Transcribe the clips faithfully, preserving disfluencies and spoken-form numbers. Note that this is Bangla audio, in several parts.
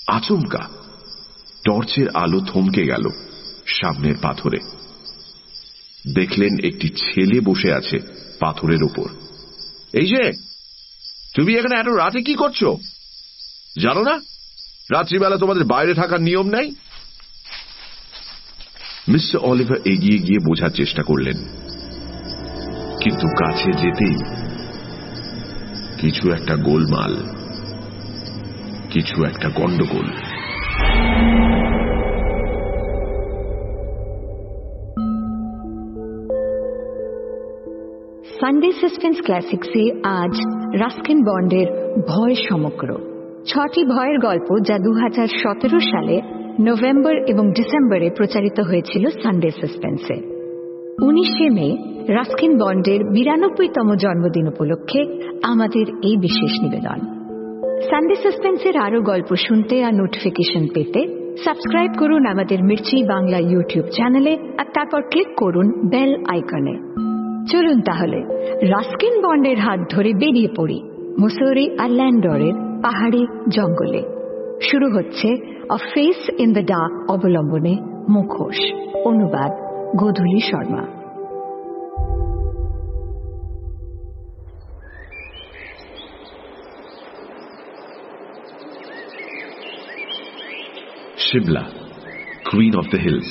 আচমকা টর্চের আলো থমকে গেল সামনের পাথরে। দেখলেন একটি ছেলে বসে আছে পাথরের ওপর। এই যে, তুমি এখানে এত রাতে কি করছো? জানো না রাত্রিবেলা তোমাদের বাইরে থাকার নিয়ম নেই? মিস্টার অলিভার এগিয়ে গিয়ে বোঝার চেষ্টা করলেন, কিন্তু কাছে যেতেই কিছু একটা গোলমাল, কিছু একটা গন্ডগোল। সানডে সাসপেন্স ক্লাসিক্সে আজ রাস্কিন বন্ডের ভয় সমগ্র, ছটি ভয়ের গল্প যা দু হাজার সতেরো সালে নভেম্বর এবং ডিসেম্বরে প্রচারিত হয়েছিল সানডে সাসপেন্সে। উনিশে মে রাস্কিন বন্ডের বিরানব্বইতম জন্মদিন উপলক্ষে আমাদের এই বিশেষ নিবেদন। সানডে সাসপেন্সের আরো গল্প শুনতে আর নোটিফিকেশন পেতে সাবস্ক্রাইব করুন আমাদের মির্চি বাংলা ইউটিউব চ্যানেলে, আর তারপর ক্লিক করুন বেল আইকনে। চলুন তাহলে রাস্কিন বন্ডের হাত ধরে বেরিয়ে পড়ি মুসৌরি আর ল্যান্ডরের পাহাড়ি জঙ্গলে। শুরু হচ্ছে a face in the dark অবলম্বনে মুখোশ, অনুবাদ Godhuli Sharma. Shimla, queen of the hills,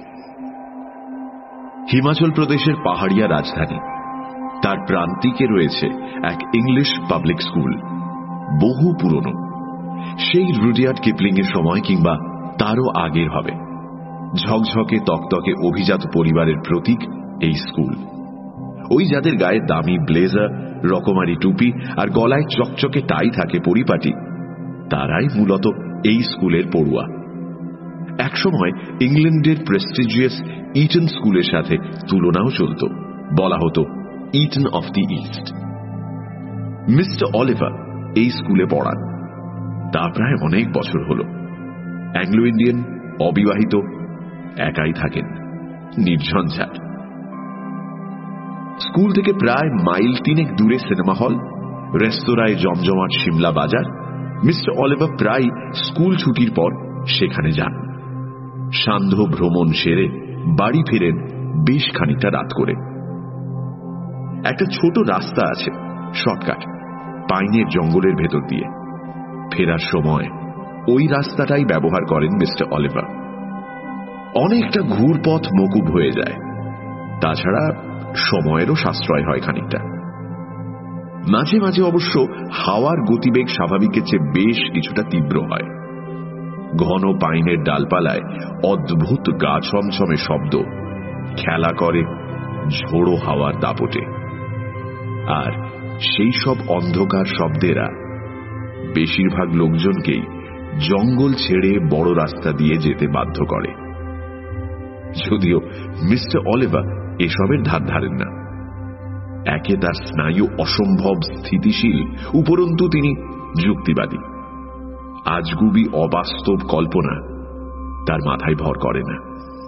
Himachal প্রদেশের পাহাড়িয়া রাজধানী। তার প্রান্তিকে রয়েছে এক ইংলিশ পাবলিক স্কুল, বহু পুরনো, সেই রুডিয়ার্ড কিপলিং এর সময় কিংবা তারও আগের হবে। ঝকঝকে তকতকে অভিজাত পরিবারের প্রতীক এই স্কুল। ওই যাদের গায়ে দামি ব্লেজার, রকমারি টুপি আর গলায় চকচকে টাই থাকে পরিপাটি, তারাই মূলত এই স্কুলের পড়ুয়া। একসময় ইংল্যান্ডের প্রেস্টিজিয়াস ইটন স্কুলের সাথে তুলনাও চলত, বলা হতো Eton of the East. Mister Oliver এই স্কুলে পড়ান, তা প্রায় অনেক বছর হল। অ্যাংলো ইন্ডিয়ান, অবিবাহিত, একাই থাকেন, নির্ঝঞ্ঝাট। স্কুল থেকে প্রায় মাইল তিনেক দূরে সিনেমা হল, রেস্তোরাঁয় জমজমাট সিমলা বাজার। মিস্টার অলিভার প্রায় স্কুল ছুটির পর সেখানে যান। সান্ধ্য ভ্রমণ সেরে বাড়ি ফিরেন বেশ খানিকটা রাত করে। একটা ছোট রাস্তা আছে, শর্টকাট, পাইনের জঙ্গলের ভেতর দিয়ে। ফেরার সময় ওই রাস্তাটাই ব্যবহার করেন মিস্টার অলিভার। অনেকটা ঘুরপথ মকুব হয়ে যায়, তাছাড়া সময়েরও সাশ্রয় হয় খানিকটা। মাঝে মাঝে অবশ্য হাওয়ার গতিবেগ স্বাভাবিকের চেয়ে বেশ কিছুটা তীব্র হয়। ঘন পাইনের ডালপালায় অদ্ভুত গা ছমছমে শব্দ খেলা করে ঝোড়ো হাওয়ার দাপটে, আর সেই সব অন্ধকার শব্দেরা বেশিরভাগ লোকজনকেই জঙ্গল ছেড়ে বড় রাস্তা দিয়ে যেতে বাধ্য করে। যদিও মিস্টার অলিভার এসবের ধার ধারেন না। একে তার স্নায়ু অসম্ভব স্থিতিশীল, উপরন্তু তিনি যুক্তিবাদী। আজগুবি অবাস্তব কল্পনা তার মাথায় ভর করে না।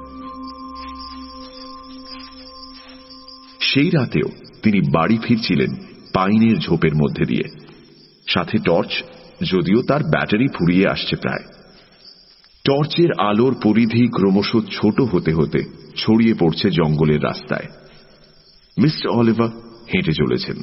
সেই রাতেও তিনি বাড়ি ফিরছিলেন পাইনের ঝোপের মধ্যে দিয়ে, সাথে টর্চ, যদিও তার ব্যাটারি ফুরিয়ে আসছে প্রায়। টর্চের আলোর পরিধি ক্রমশ ছোট হতে হতে ছড়িয়ে পড়ছে জঙ্গলের রাস্তায়। মিস্টার অলিভার হেঁটে চলেছেন।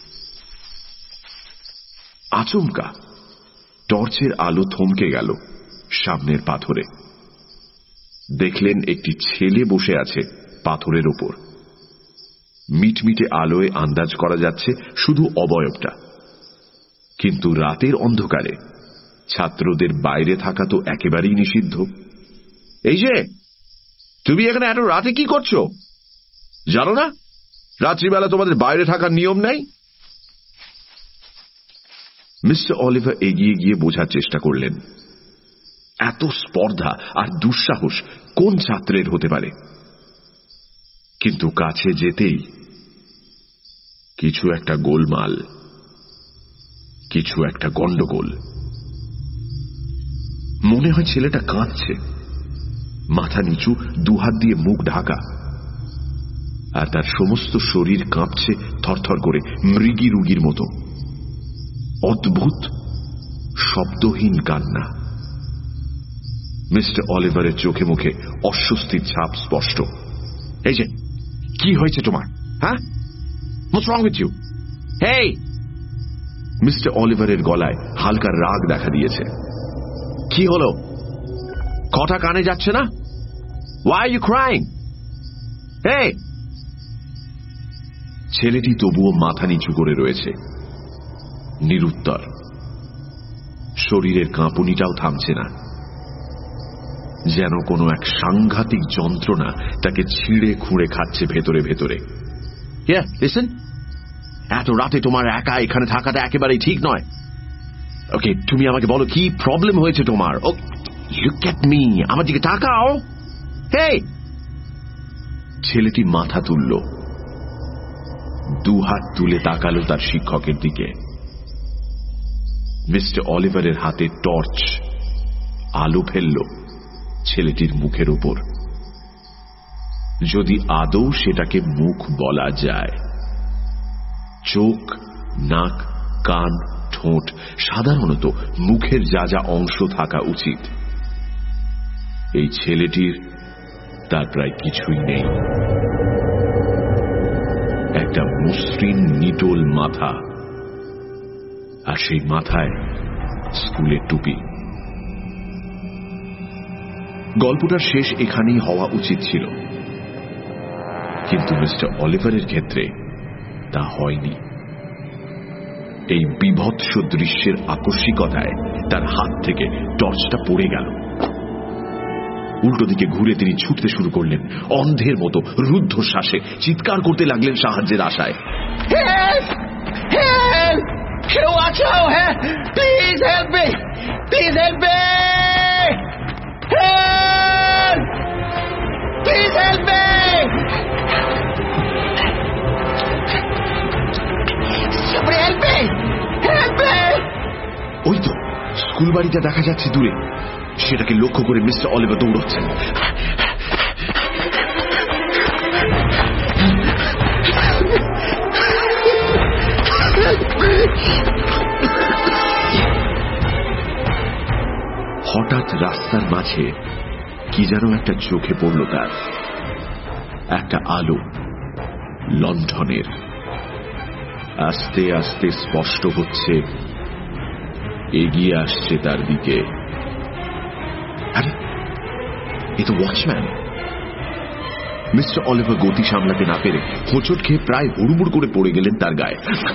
আচমকা টর্চের আলো থমকে গেল সামনের পাথরে। দেখলেন একটি ছেলে বসে আছে পাথরের ওপর। মিটমিটে আলোয় আন্দাজ করা যাচ্ছে শুধু অবয়বটা, কিন্তু রাতের অন্ধকারে ছাত্রদের বাইরে থাকা তো একেবারেই নিষিদ্ধ। এই যে, তুমি এখানে এত রাতে কি করছো? জানো না রাত্রিবেলা তোমাদের বাইরে থাকার নিয়ম নেই? মিস্টার অলিভার এগিয়ে গিয়ে বোঝার চেষ্টা করলেন, এত স্পর্ধা আর দুঃসাহস কোন ছাত্রের হতে পারে। কিন্তু কাছে যেতেই কিছু একটা গোলমাল, কিছু একটা গন্ডগোল। মনে হয় ছেলেটা কাঁদছে, মাথা নিচু, দুহাত দিয়ে মুখ ঢাকা, আর তার সমস্ত শরীর কাঁপছে থরথর করে, মৃগী রুগীর মতো। অদ্ভুত শব্দহীন কান্না, মিস্টার অলিভারের চোখে মুখে অস্বস্তির ছাপ স্পষ্ট। এই যে, কি হয়েছে তোমার? হ্যাঁ, what's wrong with you? Hey! Mister অলিভারের গলায় হালকা রাগ দেখা দিয়েছে। কি হলো? কথা কানে যাচ্ছে না? Why are you crying? Hey! ছেলেটি তবুও মাথা নিচু করে রয়েছে, নিরুত্তর। শরীরের কাঁপুনিটাও থামছে না, যেন কোনো এক সাংঘাতিক যন্ত্রণা তাকে ছিঁড়ে খুঁড়ে খাচ্ছে ভেতরে ভেতরে। Here, listen. এত রাতে তোমার একা এখানে থাকাটা একেবারেই ঠিক নয়। ওকে, তুমি আমাকে বলো কি প্রবলেম হয়েছে তোমার? ও, look at me, আমার দিকে তাকাও। হেই! ছেলেটি মাথা তুলল, দু হাত তুলে তাকালো তার শিক্ষকের দিকে। মিস্টার অলিভারের হাতে টর্চ আলো ফেলল ছেলেটির মুখের উপর, যদি আদৌ সেটাকে মুখ বলা যায়। চোখ, নাক, কান, ঠোঁট, সাধারণত মুখের যা যা অংশ থাকা উচিত, এই ছেলেটির তার প্রায় কিছুই নেই। একটা মসৃণ নিটোল মাথা, আর সেই মাথায় স্কুলের টুপি। গল্পটার শেষ এখানেই হওয়া উচিত ছিল, কিন্তু মিস্টার অলিভারের ক্ষেত্রে তা হয়নি। এই বিভৎস দৃশ্যের আকস্মিকতায় তার হাত থেকে টর্চটা পড়ে গেল। উল্টো দিকে ঘুরে তিনি ছুটতে শুরু করলেন, অন্ধের মতো রুদ্ধশ্বাসে চিৎকার করতে লাগলেন সাহায্যের আশায়। Help! Help! কেউ আছো? হ্যাঁ, please help me! Please help me! Help! Please help me! Somebody help me! Help me! ওই তো স্কুল বাড়িটা দেখা যাচ্ছে দূরে, সেটাকে লক্ষ্য করে মিস্টার অলিভার দৌড়চ্ছেন। হঠাৎ রাস্তার মাঝে কি যেন একটা চোখে পড়ল তার, একটা আলো, লণ্ঠনের। আস্তে আস্তে স্পষ্ট হচ্ছে, এগিয়ে আসছে তার দিকে। আরে, এ তো ওয়াচম্যান। মিস্টার অলিভার গতি সামলাতে না পেরে হোঁচট খেয়ে প্রায় হুড়মুড় করে পড়ে গেলেন তার গায়ে।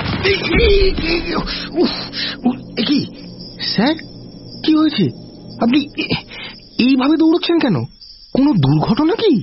কি স্যার, কি হয়েছে? আপনি এইভাবে দৌড়চ্ছেন কেন? কোনো দুর্ঘটনা কি?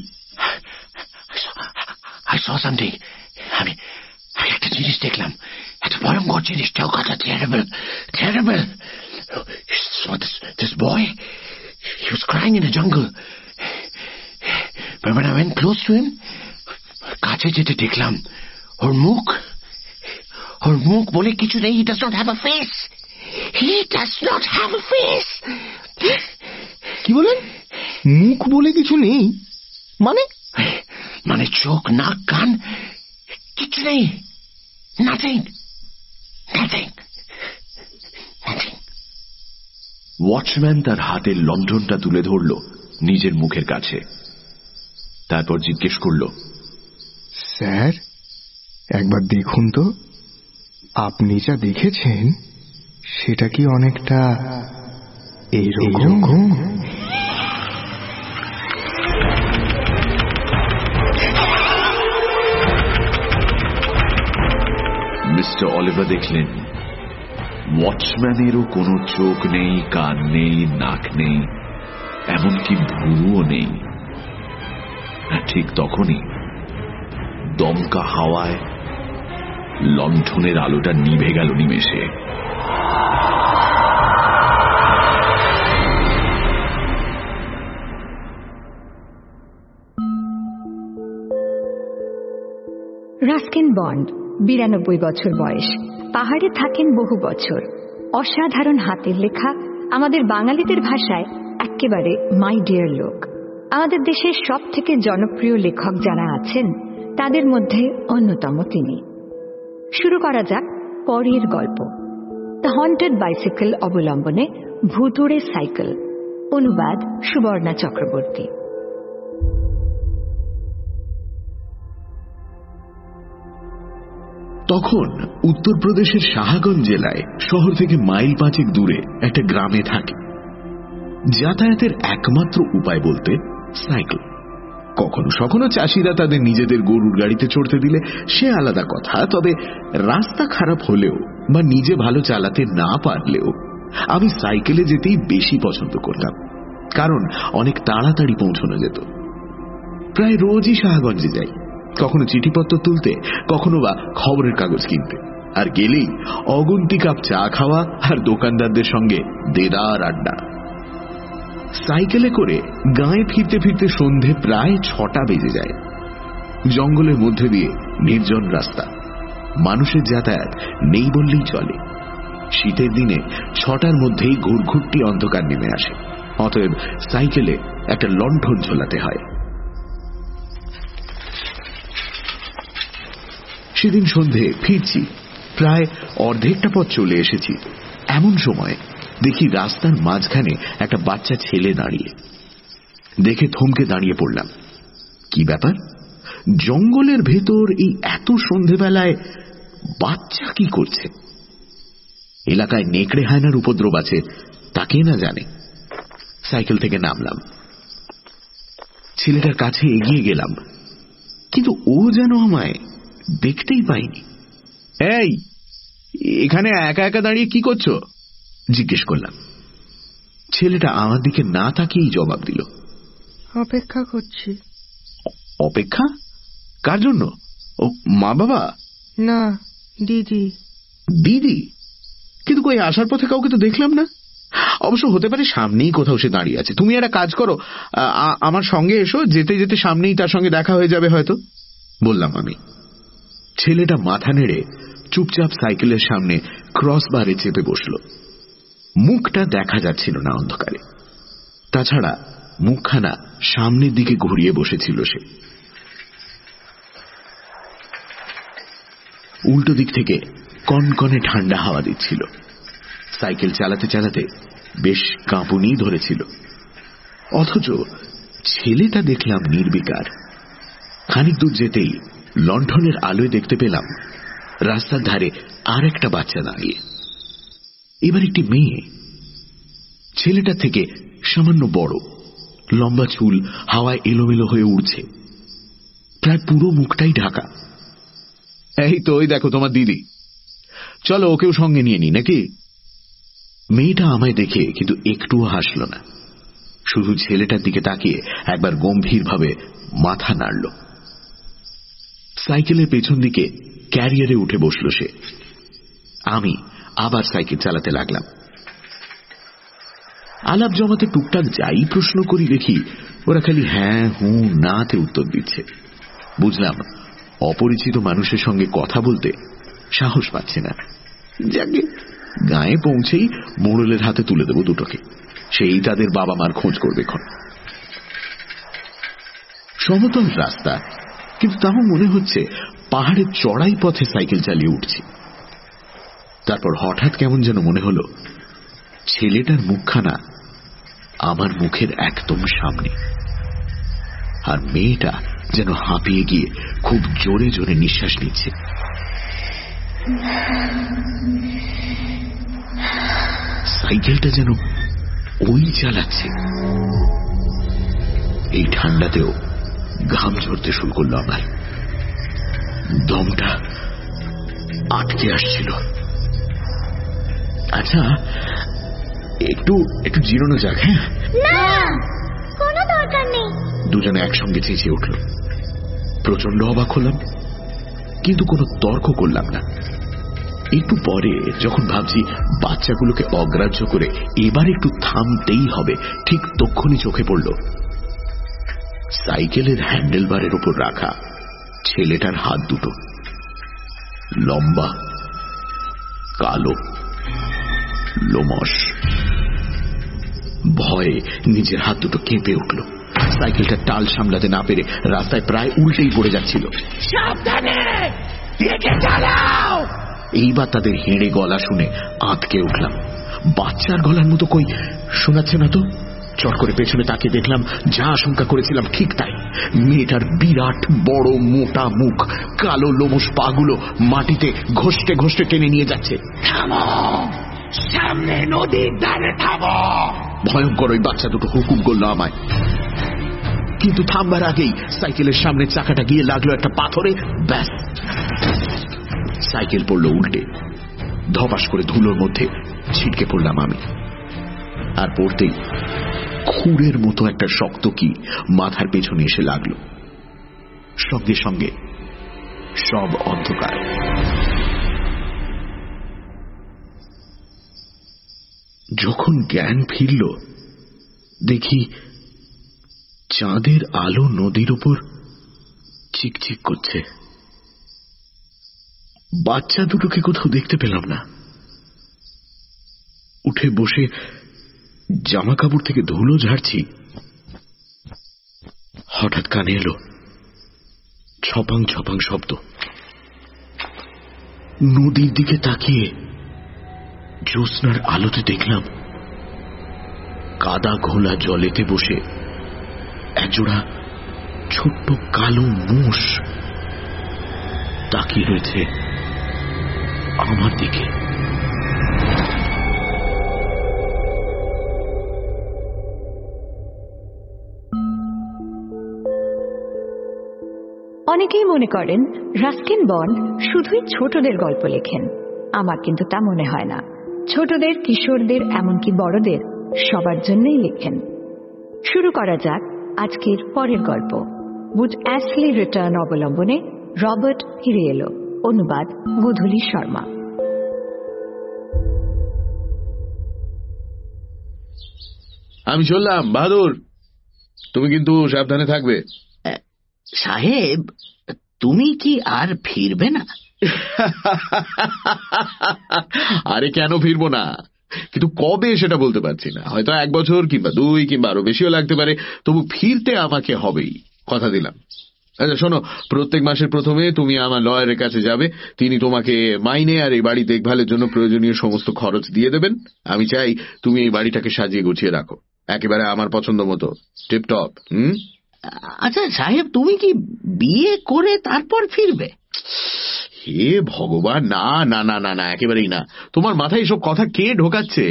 I saw something. আমি আমি একটা জিনিস দেখলাম, একটা ভয়ঙ্কর জিনিস, কথা terrible, terrible. Saw this this boy. He was crying in the jungle. But when I went close to him, কাছে যেতে দেখলাম ওর মুখ, ওর মুখ বলে কিছু নেই. He does not have a face. He does not have a face. কি বলেন? মুখ বলে কিছু নেই মানে? মানে চোখ, নাক, কান কিছু নেই. Nothing. Nothing. Nothing. ওয়াচম্যান তার হাতের লণ্ঠনটা তুলে ধরল নিজের মুখের কাছে, তারপর জিজ্ঞেস করল, স্যার একবার দেখুন তো, আপনি যা দেখেছেন সেটা কি অনেকটা এইরকম? মিস্টার অলিভার দেখলেন ওয়াচম্যানেরও কোনো চোখ নেই, কান নেই, নাক নেই, এমনকি ভুরুও নেই। ঠিক তখনই দমকা হাওয়ায় লণ্ঠনের আলোটা নিভে গেল নিমেষে। রাস্কিন বন্ড, বিরানব্বই বছর বয়স, পাহাড়ে থাকেন বহু বছর। অসাধারণ হাতের লেখা, আমাদের বাঙালিদের ভাষায় একেবারে মাই ডিয়ার লোক। আমাদের দেশের সব থেকে জনপ্রিয় লেখক যারা আছেন তাদের মধ্যে অন্যতম তিনি। শুরু করা যাক পরের গল্প, দ্য হন্টেড বাইসাইকেল অবলম্বনে ভুতুড়ে সাইকেল। অনুবাদ সুবর্ণা চক্রবর্তী। তখন উত্তরপ্রদেশের শাহগঞ্জ জেলায় শহর থেকে মাইল পাঁচেক দূরে একটা গ্রামে থাকে। যাতায়াতের একমাত্র উপায় বলতে সাইকেল। কখনো কখনো চাষিরা তাদের নিজেদের গরুর গাড়িতে চড়তে দিলে সে আলাদা কথা, তবে রাস্তা খারাপ হলেও বা নিজে ভালো চালাতে না পারলেও আমি সাইকেলে যেতেই বেশি পছন্দ করতাম, কারণ অনেক তাড়াতাড়ি পৌঁছানো যেত। প্রায় রোজই শাহগঞ্জে যাই, কখনো চিঠিপত্র তুলতে, কখনো বা খবরের কাগজ কিনতে, আর গেলেই অগুন্তি কাপ চা খাওয়া আর দোকানদারদের সঙ্গে দেদার আড্ডা। সাইকেলে করে গাঁয়ে ফিরতে ফিরতে সন্ধে প্রায় ছটা বেজে যায়। জঙ্গলের মধ্যে দিয়ে নির্জন রাস্তা, মানুষের যাতায়াত নেই বললেই চলে। শীতের দিনে ছটার মধ্যেই ঘুরঘুরটি অন্ধকার নেমে আসে, অতএব সাইকেলে একটা লণ্ঠন ঝোলাতে হয়। সেদিন সন্ধে ফিরছি, প্রায় অর্ধেকটা পথ চলে এসেছি। এমন সময় দেখি রাস্তার মাঝখানে একটা বাচ্চা ছেলে দাঁড়িয়ে। দেখে থমকে দাঁড়িয়ে পড়লাম। কি ব্যাপার? জঙ্গলের ভেতর এই এত সন্ধেবেলায় বাচ্চা কি করছে? এলাকায় নেকড়ে হায়নার উপদ্রব আছে, তাকে না জানে। সাইকেল থেকে নামলাম, ছেলেটার কাছে এগিয়ে গেলাম, কিন্তু ও যেন আমায় দেখতেই পাইনি। এই, এখানে একা একা দাঁড়িয়ে কি করছো? জিজ্ঞেস করলাম। ছেলেটা আমার দিকে না তাকিয়েই জবাব দিল, অপেক্ষা করছি। অপেক্ষা? কার জন্য? ও মা বাবা? না, দিদি। দিদি? কিন্তু কই আসার পথে কাউকে তো দেখলাম না। অবশ্য হতে পারে সামনেই কোথাও সে দাঁড়িয়ে আছে। তুমি একটা কাজ করো, আমার সঙ্গে এসো, যেতে যেতে সামনেই তার সঙ্গে দেখা হয়ে যাবে হয়তো, বললাম আমি। ছেলেটা মাথা নেড়ে চুপচাপ সাইকেলের সামনে ক্রসবারে চেপে বসল। মুখটা দেখা যাচ্ছিল না অন্ধকারে, তাছাড়া মুখখানা সামনের দিকে ঘুরিয়ে বসেছিল সে। উল্টো দিক থেকে কনকনে ঠান্ডা হাওয়া দিচ্ছিল। সাইকেল চালাতে চালাতে বেশ কাঁপুনি ধরেছিল, অথচ ছেলেটা দেখলাম নির্বিকার। খানিক দূর যেতেই লণ্ঠনের আলোয় দেখতে পেলাম রাস্তার ধারে আর একটা বাচ্চা দাঁড়িয়ে। এবার একটি মেয়ে, ছেলেটার থেকে সামান্য বড়, লম্বা চুল হাওয়ায় এলোমেলো হয়ে উড়ছে, প্রায় পুরো মুখটাই ঢাকা। এই তো, ওই দেখো তোমার দিদি, চলো ওকেও সঙ্গে নিয়ে নি নাকি? মেয়েটা আমায় দেখে কিন্তু একটুও হাসল না, শুধু ছেলেটার দিকে তাকিয়ে একবার গম্ভীরভাবে মাথা নাড়ল। সাইকেলের পেছন দিকে ক্যারিয়ারে উঠে বসল সে। আমি আবার সাইকেল চালাতে লাগলাম। আলাপ জমাতে টুকটাক যাই প্রশ্ন করি দেখি ওরা খালি হ্যাঁ হুঁ নাতে উত্তর দিচ্ছে। বুঝলাম অপরিচিত মানুষের সঙ্গে কথা বলতে সাহস পাচ্ছে না। যাকে গায়ে পৌঁছেই মোড়লের হাতে তুলে দেব দুটোকে, সেই তাদের বাবা মার খোঁজ করবে। সমতল রাস্তা, কিন্তু তাও মনে হচ্ছে পাহাড়ের চড়াই পথে সাইকেল চালিয়ে উঠছি। তারপর হঠাৎ কেমন যেন মনে হলো ছেলেটার মুখখানা আমার মুখের একদম সামনে, আর মেয়েটা যেন হাঁপিয়ে গিয়ে খুব জোরে জোরে নিঃশ্বাস নিচ্ছে। সাইকেলটা যেন ওই চালাচ্ছে। এই ঠান্ডাতেও ঘাম ঝরতে শুরু করলো আমার, দমটা আটকে আসছিল। আচ্ছা, একটু একটু জিরানো যাক। হ্যাঁ, না, কোনো দরকার নেই। দুজনে একসঙ্গে চেঁচিয়ে উঠল। প্রচন্ড অবাক হলাম, কিন্তু কোনো তর্ক করলাম না। একটু পরে যখন ভাবছি বাচ্চাগুলোকে অগ্রাহ্য করে এবার একটু থামতেই হবে, ঠিক তক্ষুনি চোখে পড়ল সাইকেলের হ্যান্ডেলবারের উপর রাখা ছেলেটার হাত দুটো। লম্বা, কালো, লোমশ। ভয়ে নিজের হাত দুটো কেঁপে উঠল। সাইকেলটা টাল সামলাতে না পেরে রাস্তায় প্রায় উল্টেই পড়ে যাচ্ছিল। সাবধানে, দেখে চালাও। এইবার তাদের হেঁড়ে গলা শুনে আঁতকে উঠলাম। বাচ্চার গলার মতো কই শোনাচ্ছে না তো। চট করে পেছনে তাকিয়ে দেখলাম যা আশঙ্কা করেছিলাম ঠিক তাই। মেয়েটার বিরাট বড় মোটা মুখ, কালো লোমশ পাগুলো মাটিতে ঘষতে ঘষতে টেনে নিয়ে যাচ্ছে। থামো, সামনে নদীর ধারে থামো। ভয়ঙ্কর ওই বাচ্চা দুটো হুকুম করলো আমায়, কিন্তু থামবার আগেই সাইকেলের সামনে চাকাটা গিয়ে লাগলো একটা পাথরে। ব্যাস, সাইকেল পড়লো উল্টে। ধপাস করে ধুলোর মধ্যে ছিটকে পড়লাম আমি। আর পড়তেই খুরের মতো একটা শক্ত কি মাথার পেছনে এসে লাগলো। সঙ্গে সঙ্গে সব অন্ধকার। যখন জ্ঞান ফিরল, দেখি চাঁদের আলো নদীর উপর চিকচিক করছে। বাচ্চা দুটোকে কোথাও দেখতে পেলাম না। উঠে বসে জামা কাপড় থেকে ধুলো ঝাড়ছি, হঠাৎ কানে এলো ছপাং ছপাং শব্দ। নদীর দিকে তাকিয়ে জ্যোৎস্নার আলোতে দেখলাম কাদা ঘোলা জলেতে বসে একজোড়া ছোট্ট কালো মোষ তাকিয়ে রয়েছে আমার দিকে। অনেকেই মনে করেন রাস্কিন বন্ড শুধুই ছোটদের গল্প লেখেন। আমার কিন্তু তা মনে হয় না। ছোটদের, কিশোরদের, এমনকি বড়দের সবার জন্যই লেখেন। শুরু করা যাক আজকের পরের গল্প, উড অ্যাশলি রিটার্ন অবলম্বনে রবার্ট ফিরে এলো। অনুবাদ গোধূলি শর্মা। আমি চললাম বাহাদুর, তুমি কিন্তু সাবধানে থাকবে। সাহেব, তুমি কি আর ফিরবে না? আরে কেন ফিরবো না, কিন্তু কবে সেটা বলতে পারছি না। হয়তো এক বছর কিংবা দুই কিংবা আরো বেশিও লাগতে পারে, তবু ফিরতে আমাকে হবেই, কথা দিলাম। আচ্ছা শোনো, প্রত্যেক মাসের প্রথমে তুমি আমার লয়ারের কাছে যাবে। তিনি তোমাকে মাইনে আর এই বাড়ি দেখভালের জন্য প্রয়োজনীয় সমস্ত খরচ দিয়ে দেবেন। আমি চাই তুমি এই বাড়িটাকে সাজিয়ে গুছিয়ে রাখো, একেবারে আমার পছন্দ মতো, টিপটপ। হুম? আচ্ছা সাহেব, তুমি কি বিয়ে করে তারপর ফিরবে? হে ভগবান, না না না না না, একেবারেই না। তোমার মাথায় এসব কথা কে ঢোকাচ্ছে?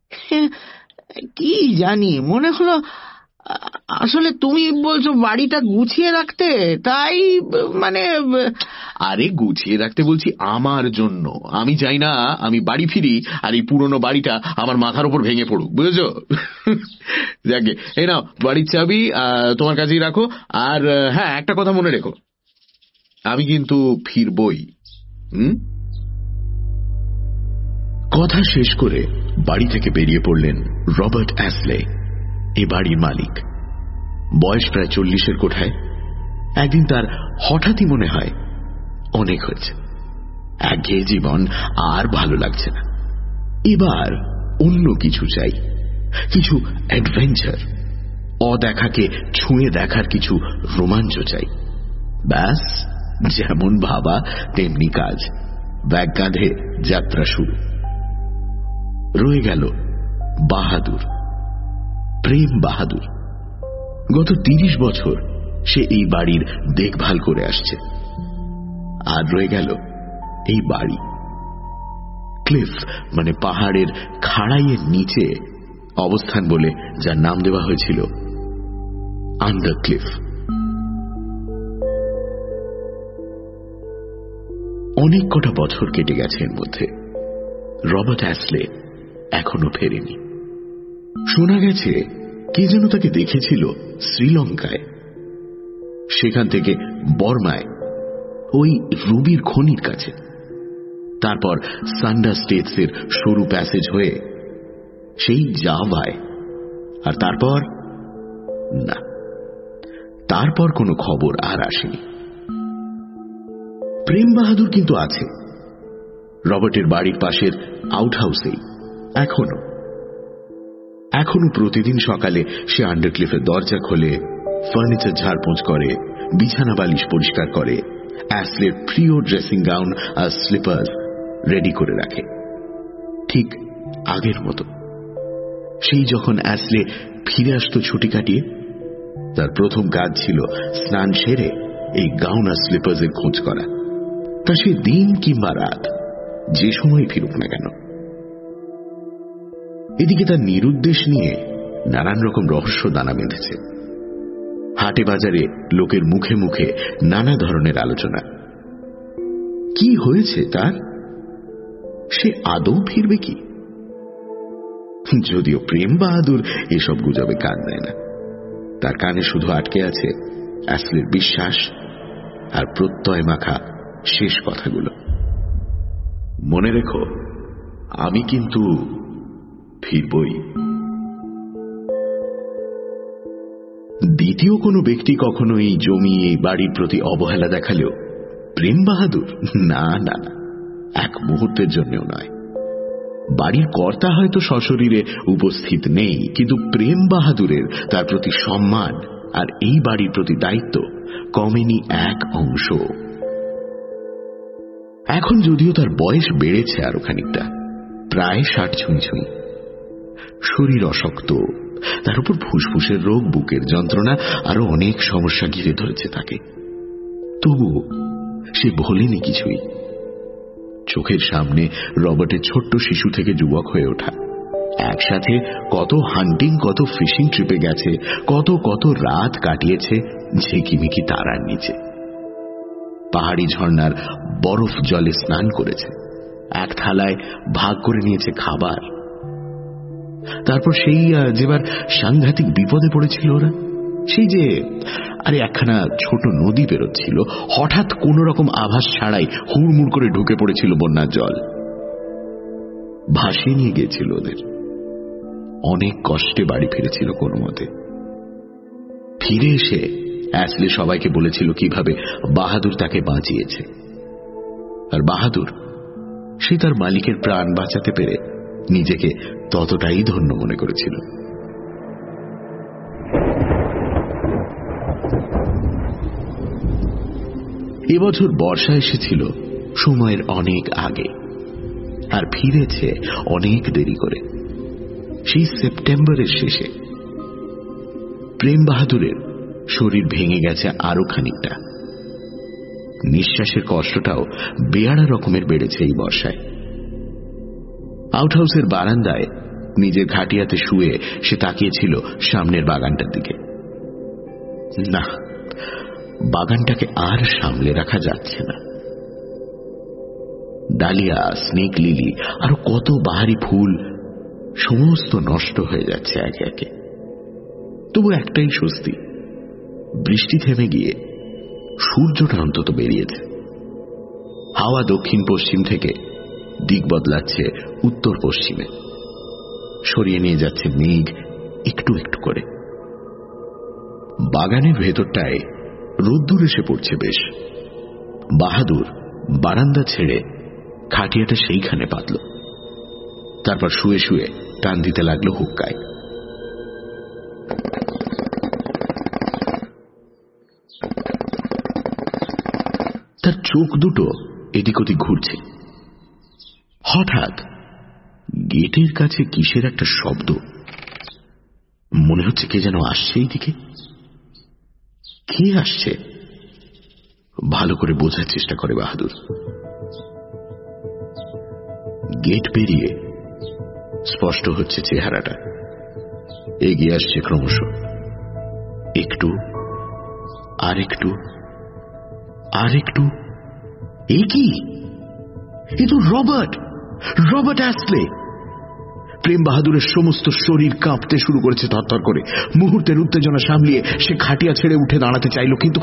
কি জানি, মনে হলো আসলে তুমি বলছো বাড়িটা গুছিয়ে রাখতে, তাই মানে। আরে গুছিয়ে রাখতে বলছি আমার জন্য। আমি চাই না আমি বাড়ি ফিরি আর এই পুরনো বাড়িটা আমার মাথার উপর ভেঙে পড়ুক, বুঝেছো? যাকে এই নাও বাড়ির চাবি, তোমার কাছেই রাখো। আর হ্যাঁ, একটা কথা মনে রেখো, আমি কিন্তু ফিরবই। হুম? কথা শেষ করে বাড়ি থেকে বেরিয়ে পড়লেন রবার্ট অ্যাশলে, এ বাড়ির মালিক। বয়স প্রায় চল্লিশের কোঠায়। একদিন তার হঠাৎই মনে হয় অনেক হয়েছে, একঘেয়ে জীবন আর ভালো লাগছে না, এবার অন্য কিছু চাই, কিছু অ্যাডভেঞ্চার, অদেখাকে ছুঁয়ে দেখার কিছু রোমাঞ্চ চাই। ব্যাস, যেমন ভাবা তেমনি কাজ। ব্যাগ কাঁধে যাত্রা শুরু। রয়ে গেল বাহাদুর, প্রেম বাহাদুর। গত তিরিশ বছর সে এই বাড়ির দেখভাল করে আসছে। আর রয়ে গেল এই বাড়ি। ক্লিফ মানে পাহাড়ের খাড়াইয়ের নিচে অবস্থান বলে যার নাম দেওয়া হয়েছিল আন্ডার ক্লিফ। অনেক কটা বছর কেটে গেছে এর মধ্যে। রবার্ট অ্যাশলে এখনো ফেরেনি। শোনা গেছে কে যেন তাকে দেখেছিল শ্রীলঙ্কায়, সেখান থেকে বর্মায় ওই রুবির খনির কাছে, তারপর সান্ডা স্টেটসের সরু প্যাসেজ হয়ে সেই জাভায়, আর তারপর না, তারপর কোনো খবর আর আসেনি। প্রেম বাহাদুর কিন্তু আছে রবার্টের বাড়ির পাশের আউট হাউসেই এখনো। এখনো প্রতিদিন সকালে সে আন্ডারক্লিফের দরজা খোলে, ফার্নিচার ঝাড়পোঁছ করে, বিছানা বালিশ পরিষ্কার করে, অ্যাশলের প্রিয় ড্রেসিং গাউন আর স্লিপার্স রেডি করে রাখে, ঠিক আগের মতো। সেই যখন অ্যাসলে ফিরে আসতো ছুটি কাটিয়ে, তার প্রথম কাজ ছিল স্নান সেরে এই গাউন আর স্লিপার্সের খোঁজ করা, তা সে দিন কিংবা রাত যে সময় ফিরুক না কেন। এদিকে তার নিরুদ্দেশ নিয়ে নানান রকম রহস্য দানা বেঁধেছে। হাটে বাজারে লোকের মুখে মুখে নানা ধরনের আলোচনা। কি হয়েছে তার? সে আদৌ ফিরবে কি? যদিও প্রেম বাহাদুর এসব গুজবে কান দেয় না, তার কানে শুধু আটকে আছে অ্যাসলের বিশ্বাস আর প্রত্যয় মাখা শেষ কথাগুলো। মনে রেখো, আমি কিন্তু ফিরবই। দ্বিতীয় কোনো ব্যক্তি কখনো এই জমি এই বাড়ির প্রতি অবহেলা দেখালেও প্রেম বাহাদুর না না এক মুহূর্তের জন্যও নয়। বাড়ির কর্তা হয়তো সশরীরে উপস্থিত নেই, কিন্তু প্রেম বাহাদুরের তার প্রতি সম্মান আর এই বাড়ির প্রতি দায়িত্ব কমেনি এক অংশ। এখন যদিও তার বয়স বেড়েছে আরো খানিকটা, প্রায় ষাট ছুঁই ছুঁই, শরীর অশক্ত, তার উপর ফুসফুসের রোগ, বুকের যন্ত্রণা, আরো অনেক সমস্যা ঘিরে ধরেছে তাকে। তবু সে ভোলেনি কিছুই। চোখের সামনে রবার্টের ছোট্ট শিশু থেকে যুবক হয়ে ওঠা, একসাথে কত হান্টিং, কত ফিশিং ট্রিপে গেছে, কত কত রাত কাটিয়েছে ঝিকিমিকি তারার নিচে, পাহাড়ি ঝর্ণার বরফ জলে স্নান করেছে, এক থালায় ভাগ করে নিয়েছে খাবার। তারপর সেই যেবার সাংঘাতিক বিপদে পড়েছিল ওরা, সেই যে আরে একখানা ছোট নদী বেরোচ্ছিল, হঠাৎ কোন রকম আভাস ছাড়াই হুড়মুড় করে ঢুকে পড়েছিল বন্যার জল, ভাসিয়ে নিয়ে গিয়েছিল ওদের। অনেক কষ্টে বাড়ি ফিরেছিল কোনো মতে। ফিরে এসে অ্যাসলে সবাইকে বলেছিল কিভাবে বাহাদুর তাকে বাঁচিয়েছে, আর বাহাদুর সে তার মালিকের প্রাণ বাঁচাতে পেরে নিজেকে ততটাই ধন্য মনে করেছিল। এবছর বর্ষা এসেছিল সময়ের অনেক আগে, আর ফিরেছে অনেক দেরি করে, সেই সেপ্টেম্বরের শেষে। প্রেম বাহাদুরের শরীর ভেঙে গেছে আরো খানিকটা, নিঃশ্বাসের কষ্টটাও বেয়াড়া রকমের বেড়েছে এই বর্ষায়। আউটহাউসের বারান্দায় নিজের খাটিয়াতে শুয়ে সে তাকিয়েছিল সামনের বাগানটার দিকে। না, বাগানটাকে আর সামলে রাখা যাচ্ছে না। ডালিয়া, স্নেক লিলি, আরো কত বাহারি ফুল সমস্ত নষ্ট হয়ে যাচ্ছে একে একে। তবু একটাই স্বস্তি, বৃষ্টি থেমে গিয়ে সূর্যটা অন্তত বেরিয়েছে। হাওয়া দক্ষিণ পশ্চিম থেকে দিক বদলাচ্ছে উত্তর পশ্চিমে, সরিয়ে নিয়ে যাচ্ছে মেঘ একটু একটু করে। বাগানের ভেতরটায় রোদ্দুর এসে পড়ছে বেশ। বাহাদুর বারান্দা ছেড়ে খাটিয়াটা সেইখানে পাতল, তারপর শুয়ে শুয়ে টান দিতে লাগলো হুক্কায়। তার চোখ দুটো এদিক ওদিক ঘুরছে। হঠাৎ গেটের কাছে কিসের একটা শব্দ, মনে হচ্ছে কে যেন আসছে এইদিকে। কে আসছে ভালো করে বোঝার চেষ্টা করে বাহাদুর। গেট পেরিয়ে স্পষ্ট হচ্ছে চেহারাটা, এগিয়ে আসছে ক্রমশ, একটু আর একটু আর একটু। এ কি? এ তো রবার্ট, রবার্ট অ্যাসলে। প্রেম বাহাদুরের সমস্ত শরীর কাঁপতে শুরু করেছে থরথর করে। মুহূর্তের উত্তেজনা সামলিয়ে সে খাটিয়া ছেড়ে উঠে দাঁড়াতে চাইল, কিন্তু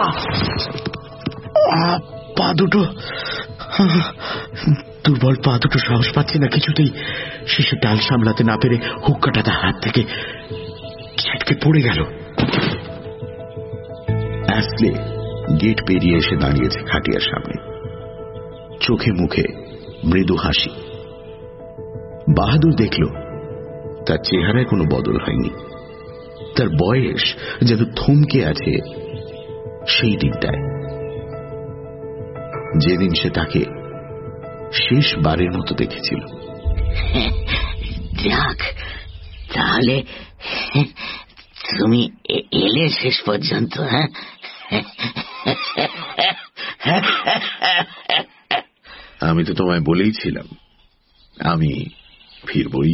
পা দুটো, দুর্বল পা দুটো সাহস পাচ্ছে না কিছুতেই। শিশু ডাল সামলাতে না পেরে হুক্কাটা তার হাত থেকে ছিটকে পড়ে গেল। অ্যাসলে গেট পেরিয়ে এসে দাঁড়িয়েছে খাটিয়ার সামনে, চোখে মুখে মৃদু হাসি। বাহাদুর দেখল তার চেহারায় কোনো বদল হয়নি, তার বয়স যেন থমকে আছে সেই দিনটায়, যেদিন সে তাকে শেষবারের মতো দেখেছিল। যাক, তাহলে তুমি এলে শেষ পর্যন্ত? হ্যাঁ, আমি তো তোমায় বলেইছিলাম আমি ফিরবই।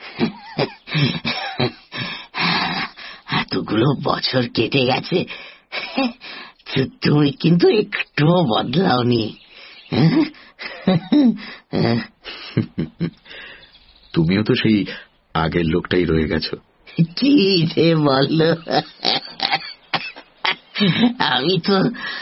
এতগুলো বছর কেটে গেছে, তুমি কিন্তু একটুও বদলাওনি। তুমিও তো সেই আগের লোকটাই রয়ে গেছো। কি যে বললো, আমি তো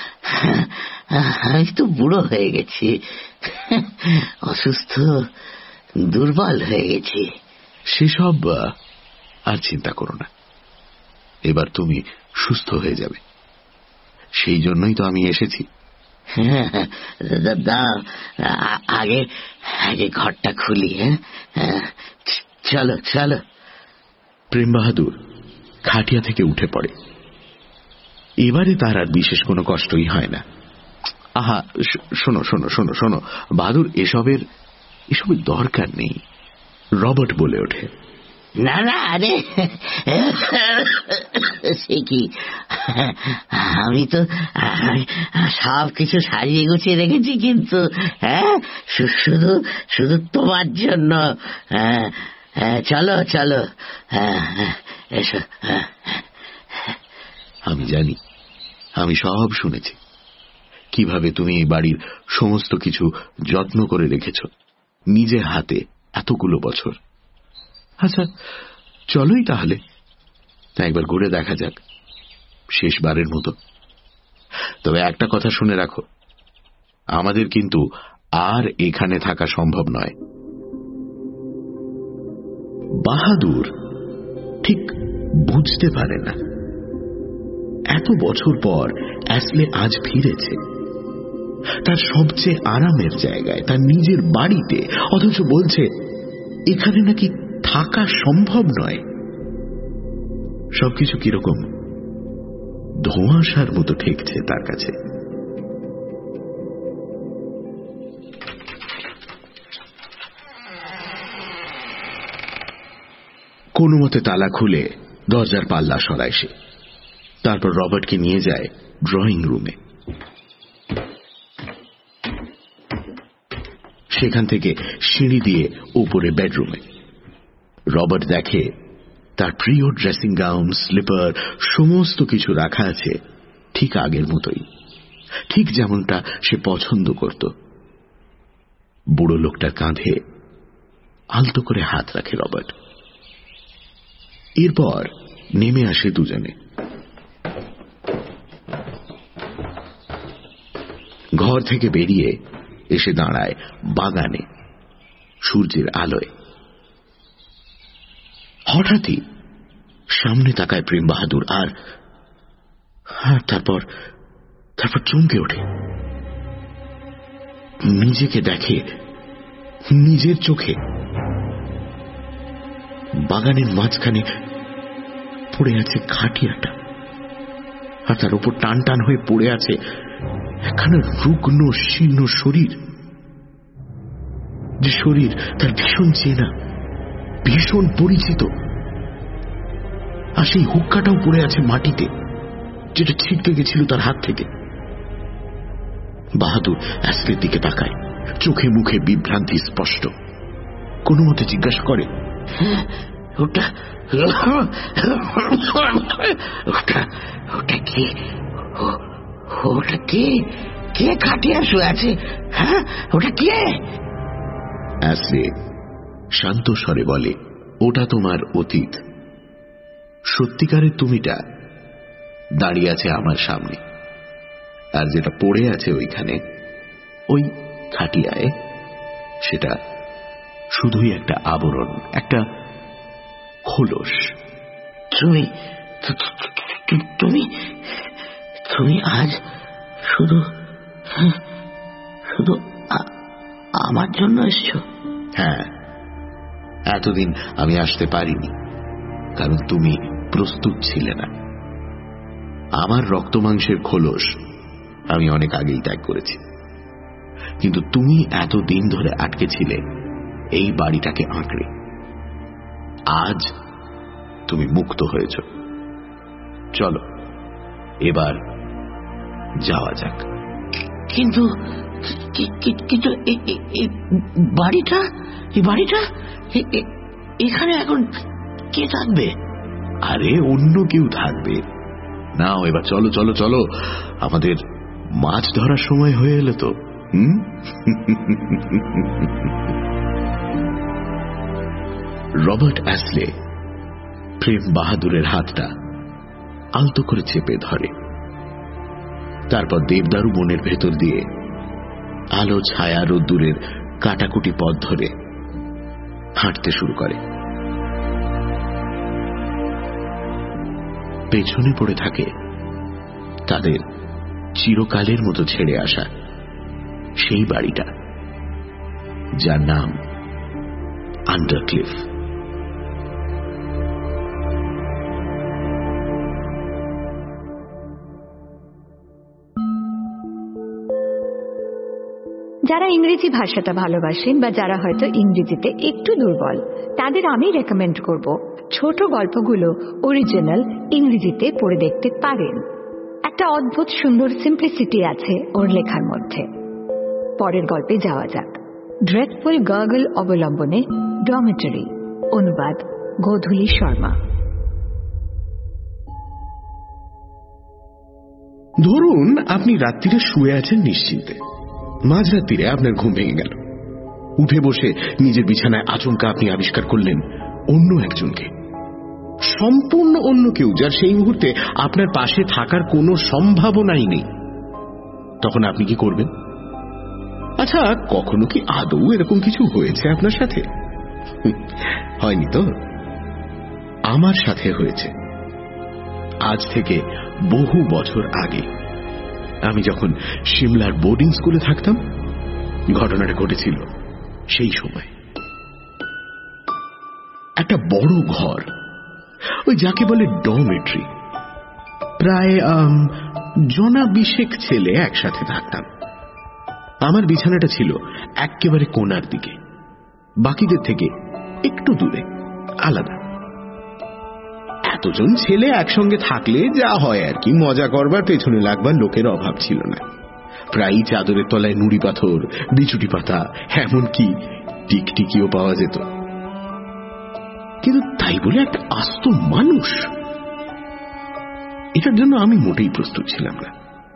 আমি তো বুড়ো হয়ে গেছি, অসুস্থ, দুর্বল হয়ে গেছি। সেসব আর চিন্তা করো না, এবার তুমি সুস্থ হয়ে যাবে, সেই জন্যই তো আমি এসেছি। দাদা, আগে আগে ঘরটা খুলি। হ্যাঁ, চলো চলো। প্রেম বাহাদুর খাটিয়া থেকে উঠে পড়ে। এবারে তার আর বিশেষ কোনো কষ্টই হয় না। আহা, শোনো শোনো শোনো শোনো বাহাদুর, এসবের এসবের দরকার নেই। রবার্ট বলে ওঠে। না না, আরে সে কি, আমি তো সব কিছু সাজিয়ে গুছিয়ে রেখেছি, কিন্তু হ্যাঁ শুধু শুধু তোমার জন্য। হ্যাঁ, চলো চলো, এসো। আমি জানি, আমি সব শুনেছি কিভাবে তুমি এই বাড়ির সমস্ত কিছু যত্ন করে রেখেছ নিজের হাতে এতগুলো বছর। আচ্ছা চলোই তাহলে, একবার ঘুরে দেখা যাক শেষবারের মতো। তবে একটা কথা শুনে রাখো, আমাদের কিন্তু আর এখানে থাকা সম্ভব নয়। বাহাদুর ঠিক বুঝতে পারে না, এত বছর পর অ্যাসলে আজ ফিরেছে তার সবচেয়ে আরামের জায়গায়, তার নিজের বাড়িতে, অথচ বলছে এখানে নাকি থাকা সম্ভব নয়। সবকিছু কিরকম ধোঁয়াশার মতো ঠেকছে তার কাছে। কোনো মতে তালা খুলে দরজার পাল্লা সরায় সে, তারপর রবার্টকে নিয়ে যায় ড্রয়িং রুমে। সেখান থেকে সিঁড়ি দিয়ে উপরে বেডরুমে। রবার্ট দেখে তার প্রিয় ড্রেসিং গাউন, স্লিপার, সমস্ত কিছু রাখা আছে ঠিক আগের মতোই, ঠিক যেমনটা সে পছন্দ করত। বুড়ো লোকটার কাঁধে আলতো করে হাত রাখে রবার্ট। এরপর নেমে আসে দুজনে। ঘর থেকে বেরিয়ে এসে দাঁড়ায় বাগানে সূর্যের আলোয়। হঠাৎই সামনে তাকায় প্রেম বাহাদুর, আর তারপর তারপর চমকে ওঠে। নিজেকে দেখে নিজের চোখে বাগানের মাঝখানে পড়ে আছে খাটিয়াটা, আর তার উপর টান টান হয়ে পড়ে আছে একখানা রুগ্ন শীর্ণ শরীর, যে শরীর তার ভীষণ চেনা, ভীষণ পরিচিত। আর সেই হুক্কাটাও পড়ে আছে মাটিতে, যেটা ছিটকে গেছিল তার হাত থেকে। বাহাদুর অ্যাসলের দিকে তাকায়, চোখে মুখে বিভ্রান্তি স্পষ্ট। কোনো মতে জিজ্ঞাসা করে, ওটা ওটা ওটা কে? ওটা কে? কে খাটিয়া শুয়ে আছে? হ্যাঁ, ওটা কে? অ্যাসলে শান্ত স্বরে বলে, ওটা তোমার অতীত। সত্যিকারের তুমিটা দাঁড়িয়ে আছে আমার সামনে, আর যেটা পড়ে আছে ওইখানে ওই খাটিয়ায়, সেটা শুধুই একটা আবরণ, একটা খোলস। তুমি তুমি তুমি আজ শুধু শুধু আমার জন্য এসছো? হ্যাঁ, এতদিন আমি আসতে পারিনি কারণ তুমি প্রস্তুত ছিলে না। আমার রক্তমাংসের খোলস আমি অনেক আগেই ত্যাগ করেছি, কিন্তু তুমি এতদিন ধরে আটকে ছিলে এই বাড়িটাকে আঁকড়ে। আজ তুমি মুক্ত হয়েছ। চলো এবার যাওয়া যাক। কিন্তু কিন্তু বাড়িটা এই বাড়িটা এখানে এখন কে থাকবে? আরে অন্য কেউ থাকবে। নাও এবার চলো চলো চলো, আমাদের মাছ ধরার সময় হয়ে এলো তো। হুম রবার্ট অ্যাসলে প্রেম বাহাদুরের হাতটা আলতো করে চেপে ধরে। তারপর দেবদারু বনের ভেতর দিয়ে আলো ছায়া রোদ্দুরের কাটাকুটি পথ ধরে হাঁটতে শুরু করে। পেছনে পড়ে থাকে তাদের চিরকালের মতো ছেড়ে আসা সেই বাড়িটা, যার নাম আন্ডারক্লিফ। যারা ইংরেজি ভাষাটা ভালোবাসেন বা যারা হয়তো ইংরেজিতে একটু দুর্বল, তাদের আমি রেকমেন্ড করব ছোট গল্পগুলো অরিজিনাল ইংরেজিতে পড়ে দেখতে পারেন। একটা অদ্ভুত সুন্দর সিম্পলিসিটি আছে ওর লেখার মধ্যে। পরের গল্পে যাওয়া যাক। ড্রেডফুল গার্গল অবলম্বনে ডরমিটরি, অনুবাদ গোধূলি শর্মা। ধরুন আপনি রাত্রিরে শুয়ে আছেন নিশ্চিন্তে। মাঝরাত্রিরে আপনার ঘুম ভেঙে গেল। উঠে বসে নিজের বিছানায় আচমকা আপনি আবিষ্কার করলেন অন্য একজনকে, সম্পূর্ণ অন্য কেউ, যার সেই মুহূর্তে আপনার পাশে থাকার কোনো সম্ভাবনাই নেই। তখন আপনি কি করবেন? আচ্ছা, কখনো কি আদৌ এরকম কিছু হয়েছে আপনার সাথে? হয়নি তো? আমার সাথে হয়েছে। আজ থেকে বহু বছর আগে আমি যখন সিমলার বোর্ডিং স্কুলে থাকতাম, ঘটনাটা ঘটেছিল সেই সময়। একটা বড় ঘর, ওই যাকে বলে ডরমিটরি, প্রায় জনা বিশেক ছেলে একসাথে থাকতাম। আমার বিছানাটা ছিল একেবারে কোণার দিকে, বাকিদের থেকে একটু দূরে, আলাদা। এতজন ছেলে একসঙ্গে থাকলে যা হয় আর কি, মজা করবার পেছনে লাগবার লোকের অভাব ছিল না। প্রায়ই চাদরের তলায় নুড়ি পাথর, বিচুটি পাতা, এমনকি টিকটিকিও পাওয়া যেত। কিন্তু তাই বলে একটা আস্ত মানুষ, এটার জন্য আমি মোটেই প্রস্তুত ছিলাম না।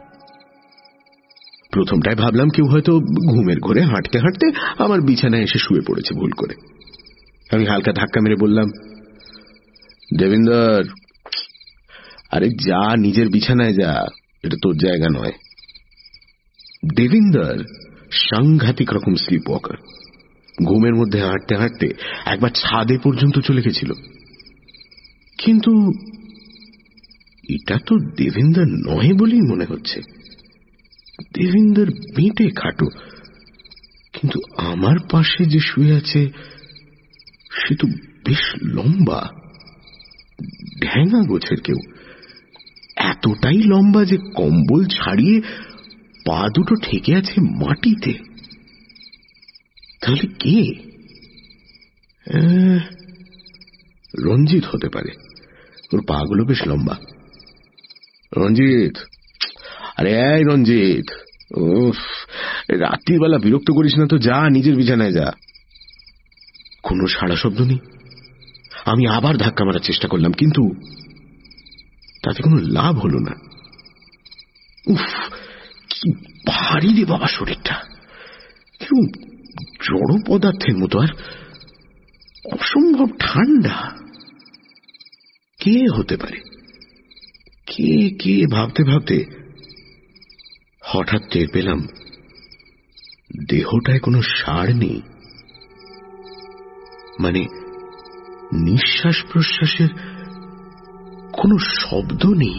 প্রথমটায় ভাবলাম কেউ হয়তো ঘুমের ঘোরে হাঁটতে হাঁটতে আমার বিছানায় এসে শুয়ে পড়েছে ভুল করে। আমি হালকা ধাক্কা মেরে বললাম, দেবিন্দর, আরে যা, নিজের বিছানায় যা, এটা তোর জায়গা নয়। দেবিন্দর সাংঘাতিক রকম স্লিপ ওয়াকার। ঘুমের মধ্যে হাঁটতে হাঁটতে একবার ছাদে পর্যন্ত চলে গেছিল। কিন্তু এটা তো দেবিন্দর নয় বলেই মনে হচ্ছে। দেবিন্দর বেঁটে খাটো, কিন্তু আমার পাশে যে শুয়ে আছে সে তো বেশ লম্বা, ঢ্যাঙা গোছের কেউ, এতটাই লম্বা যে কম্বল ছাড়িয়ে পা দুটো ঠেকে আছে মাটিতে। তাহলে কে? রঞ্জিত হতে পারে, ওর পা গুলো বেশ লম্বা। রঞ্জিত, আরে এই রঞ্জিত, উফ, রাত্রিবেলা বিরক্ত করিস না তো, যা নিজের বিছানায় যা। কোনো সাড়া শব্দ নেই। আমি আবার ধাক্কা মারার চেষ্টা করলাম, কিন্তু তাতে কোনো লাভ হলো না। উফ, কি ভারী রে বাবা শরীরটা, কেউ জড় পদার্থের মতো, আর অসম্ভব ঠান্ডা। কে হতে পারে? কে কে ভাবতে ভাবতে হঠাৎ টের পেলাম দেহটায় কোনো সাড় নেই, মানে নিঃশ্বাস প্রশ্বাসের কোনো শব্দ নেই।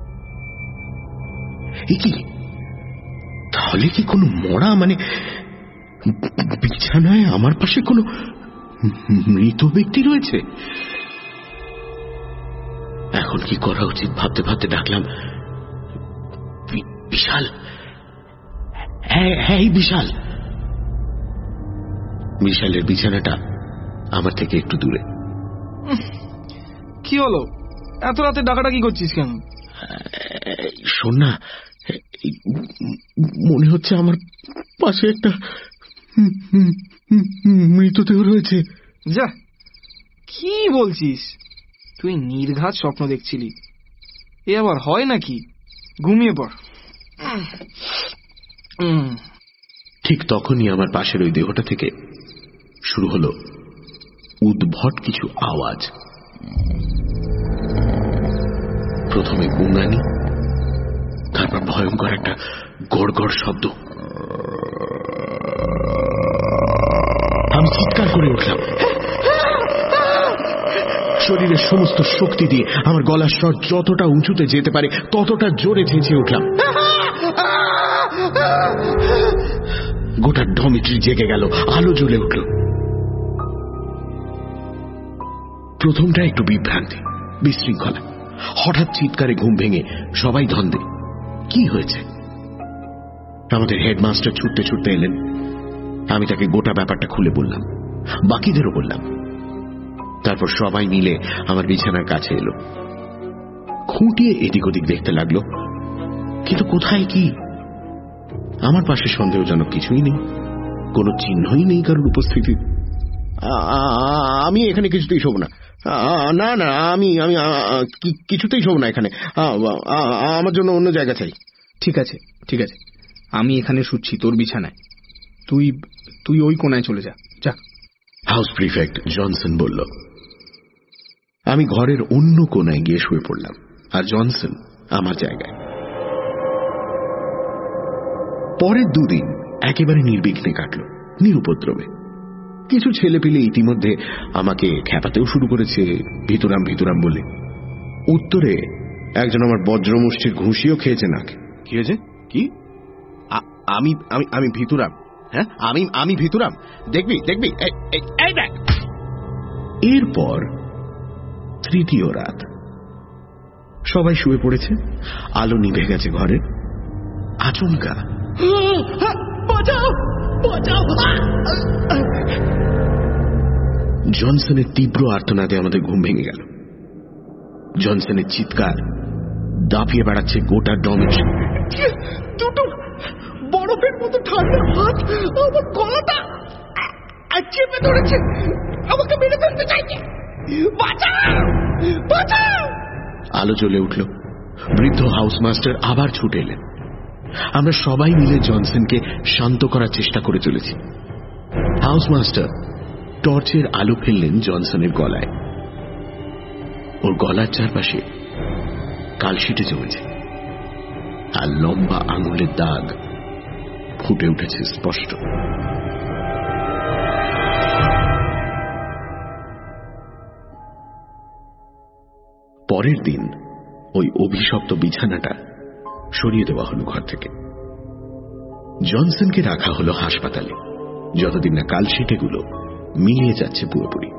এ কি, তাহলে কি কোনো মরা, মানে বিছানায় আমার পাশে কোনো মৃত ব্যক্তি রয়েছে? এখন কি করা উচিত ভাবতে ভাবতে ডাকলাম, বিশাল, হ্যাঁ বিশাল। বিশালের বিছানাটা আমার থেকে একটু দূরে। কি হলো? এত রাতে ডাকাডাকি করছিস কেন? শোন না, মনে হচ্ছে আমার পাশে একটা মৃতদেহ রয়েছে। যা, কি বলছিস? তুই নির্ঘাত স্বপ্ন দেখছিলি, এ আবার হয় নাকি? ঘুমিয়ে পড়। ঠিক তখনই আমার পাশের ওই দেহটা থেকে শুরু হলো উদ্ভট কিছু আওয়াজ। প্রথমে গুঙানি, তারপর ভয়ঙ্কর একটা গড়গড় শব্দ। আমি চিৎকার করে উঠলাম, শরীরের সমস্ত শক্তি দিয়ে আমার গলার স্বর যতটা উঁচুতে যেতে পারে ততটা জোরে চেঁচিয়ে উঠলাম। গোটা ডমিট্রি জেগে গেল, আলো জ্বলে উঠল। প্রথমটা একটু বিভ্রান্তি, বিশৃঙ্খলা। হঠাৎ চিৎকারে ঘুম ভেঙে সবাই ধন্দে। কি হয়েছে? আমাদের হেডমাস্টার ছুটতে ছুটতে এলেন। আমি তাকে গোটা ব্যাপারটা খুলে বললাম, বাকিদেরও বললাম। তারপর সবাই মিলে আমার বিছানার কাছে এলো, খুঁটিয়ে এদিক ওদিক দেখতে লাগলো, কিন্তু কোথায় কি? আমার পাশে সন্দেহজনক কিছুই নেই, কোনো চিহ্নই নেই কারোর উপস্থিতি। আমি এখানে কিছুতেই শোব না, না না আমি আমি কিছুতেই শোব না এখানে, আমার জন্য অন্য জায়গা চাই। ঠিক আছে ঠিক আছে, আমি এখানে শুচ্ছি তোর বিছানায়, তুই তুই ওই কোনায় চলে যা। যা। হাউস প্রিফেক্ট জনসন বলল। আমি ঘরের অন্য কোনায় গিয়ে শুয়ে পড়লাম, আর জনসন আমার জায়গায়। পরের দুদিন একেবারে নির্বিঘ্নে কাটল, নিরুপদ্রবে। কিছু ছেলে পেলে ইতিমধ্যে আমাকে খেপাতেও শুরু করেছে ভিতরাম ভিতরাম বলে। উত্তরে একজন আমার বজ্রমুষ্টির ঘুষিও খেয়েছে নাকে। কি হয়েছে? কি? আমি আমি আমি ভিতরাম? হ্যাঁ, আমি আমি ভিতরাম? দেখবি দেখবি এই দেখ। এরপর তৃতীয় রাত, সবাই শুয়ে পড়েছে, আলো নিভে গেছে ঘরে। আচমকা জনসনের তীব্র আর্তনাদে আমাদের ঘুম ভেঙে গেল। জনসনের চিৎকার দাপিয়ে বেড়াচ্ছে গোটা ডমিট্রি। দুটো বরফের মতো ঠান্ডা হাত আমার গলাটা চেপে ধরেছে, আমাকে মেরে ফেলতে চাইছে। বাঁচাও বাঁচাও! আলো জ্বলে উঠল। বৃদ্ধ হাউস মাস্টার আবার ছুটে এলেন। আমরা সবাই মিলে জনসনকে শান্ত করার চেষ্টা করে চলেছি। হাউস মাস্টার টর্চের আলো ফেললেন জনসনের গলায়। ওর গলার চারপাশে কালশিটে জমেছে, আর লম্বা আঙুলের দাগ ফুটে উঠেছে স্পষ্ট। পরের দিন ওই অভিশপ্ত বিছানাটা সরিয়ে দেওয়া হলো ঘর থেকে। জনসনকে রাখা হলো হাসপাতালে, যতদিন না কালশিটেগুলো মিলিয়ে যাচ্ছে পুরোপুরি।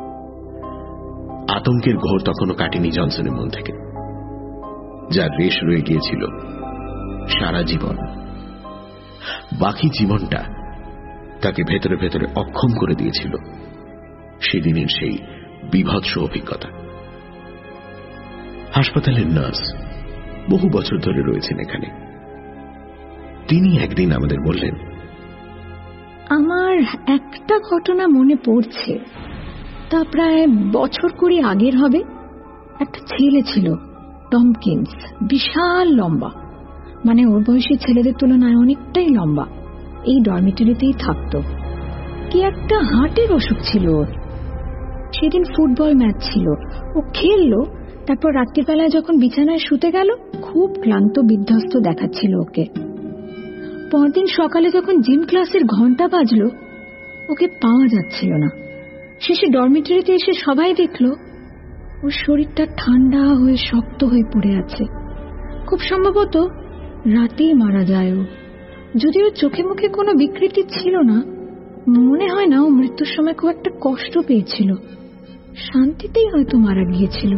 আতঙ্কের ঘোর তখনও কাটেনি জনসনের মন থেকে, যার রেশ রয়ে গিয়েছিল সারা জীবন। বাকি জীবনটা তাকে ভেতরে ভেতরে অক্ষম করে দিয়েছিল সেদিনের সেই বিভৎস অভিজ্ঞতা। হাসপাতালের নার্স বহু বছর ধরে রয়েছেন এখানে। তিনি একদিন আমাদের বললেন, আমার একটা ঘটনা মনে পড়ছে, তা প্রায় বছর কুড়ি আগের হবে। একটা ছেলে ছিল, টমকিন্স, বিশাল লম্বা, মানে ওর বয়সী ছেলেদের তুলনায় অনেকটাই লম্বা। এই ডরমিটরিতেই থাকতো। কি একটা হার্টের অসুখ ছিল ওর। সেদিন ফুটবল ম্যাচ ছিল, ও খেললো, তারপর রাত্রিবেলায় যখন বিছানায় শুতে গেল খুব ক্লান্ত বিধ্বস্ত দেখাচ্ছিল ওকে। পরদিন সকালে যখন জিম ক্লাসের ঘন্টা বাজলো ওকে পাওয়া যাচ্ছিল না। শেষে ডরমিটরিতে এসে সবাই দেখলো ওর শরীরটা ঠান্ডা হয়ে শক্ত হয়ে পড়ে আছে। খুব সম্ভবত রাতেই মারা যায় ও। যদিও চোখে মুখে কোনো বিকৃতি ছিল না, মনে হয় না ও মৃত্যুর সময় খুব একটা কষ্ট পেয়েছিল, শান্তিতেই হয়তো মারা গিয়েছিল।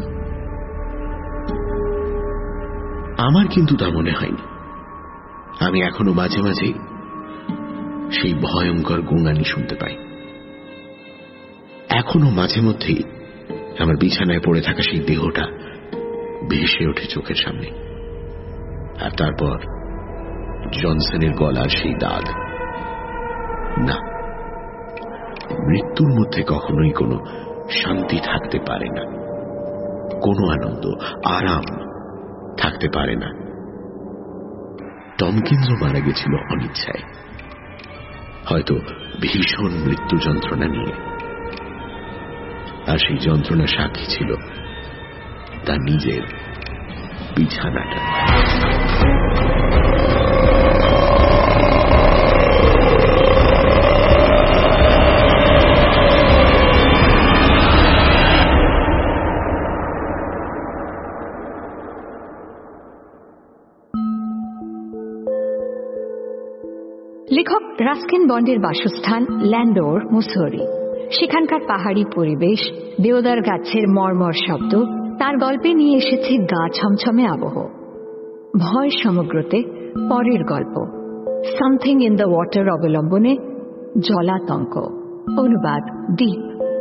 আমার কিন্তু তা মনে হয়নি। আমি এখনো মাঝে মাঝে সেই ভয়ঙ্কর গুঙানি শুনতে পাই। এখনো মাঝে মধ্যেই আমার বিছানায় পড়ে থাকা সেই দেহটা ভেসে ওঠে চোখের সামনে, আর তারপর জনসনের গলার সেই দাগ। না, মৃত্যুর মধ্যে কখনোই কোনো শান্তি থাকতে পারে না, কোনো আনন্দ আরাম থাকতে পারে না। টমকিন্সও মারা গেছিল অনিচ্ছায়, হয়তো ভীষণ মৃত্যু যন্ত্রণা নিয়ে, আর সেই যন্ত্রণা সাক্ষী ছিল তার নিজের বিছানাটা। লেখক রাস্কিন বন্ডের বাসস্থান ল্যান্ডোর, মুসৌরি। সেখানকার পাহাড়ি পরিবেশ, দেওদার গাছের মর্মর শব্দ তার গল্পে নিয়ে এসেছে গা ছমছমে আবহ। ভয় সমগ্রতে পরের গল্প সামথিং ইন দ্য ওয়াটার অবলম্বনে জলাতঙ্ক। অনুবাদ দীপ।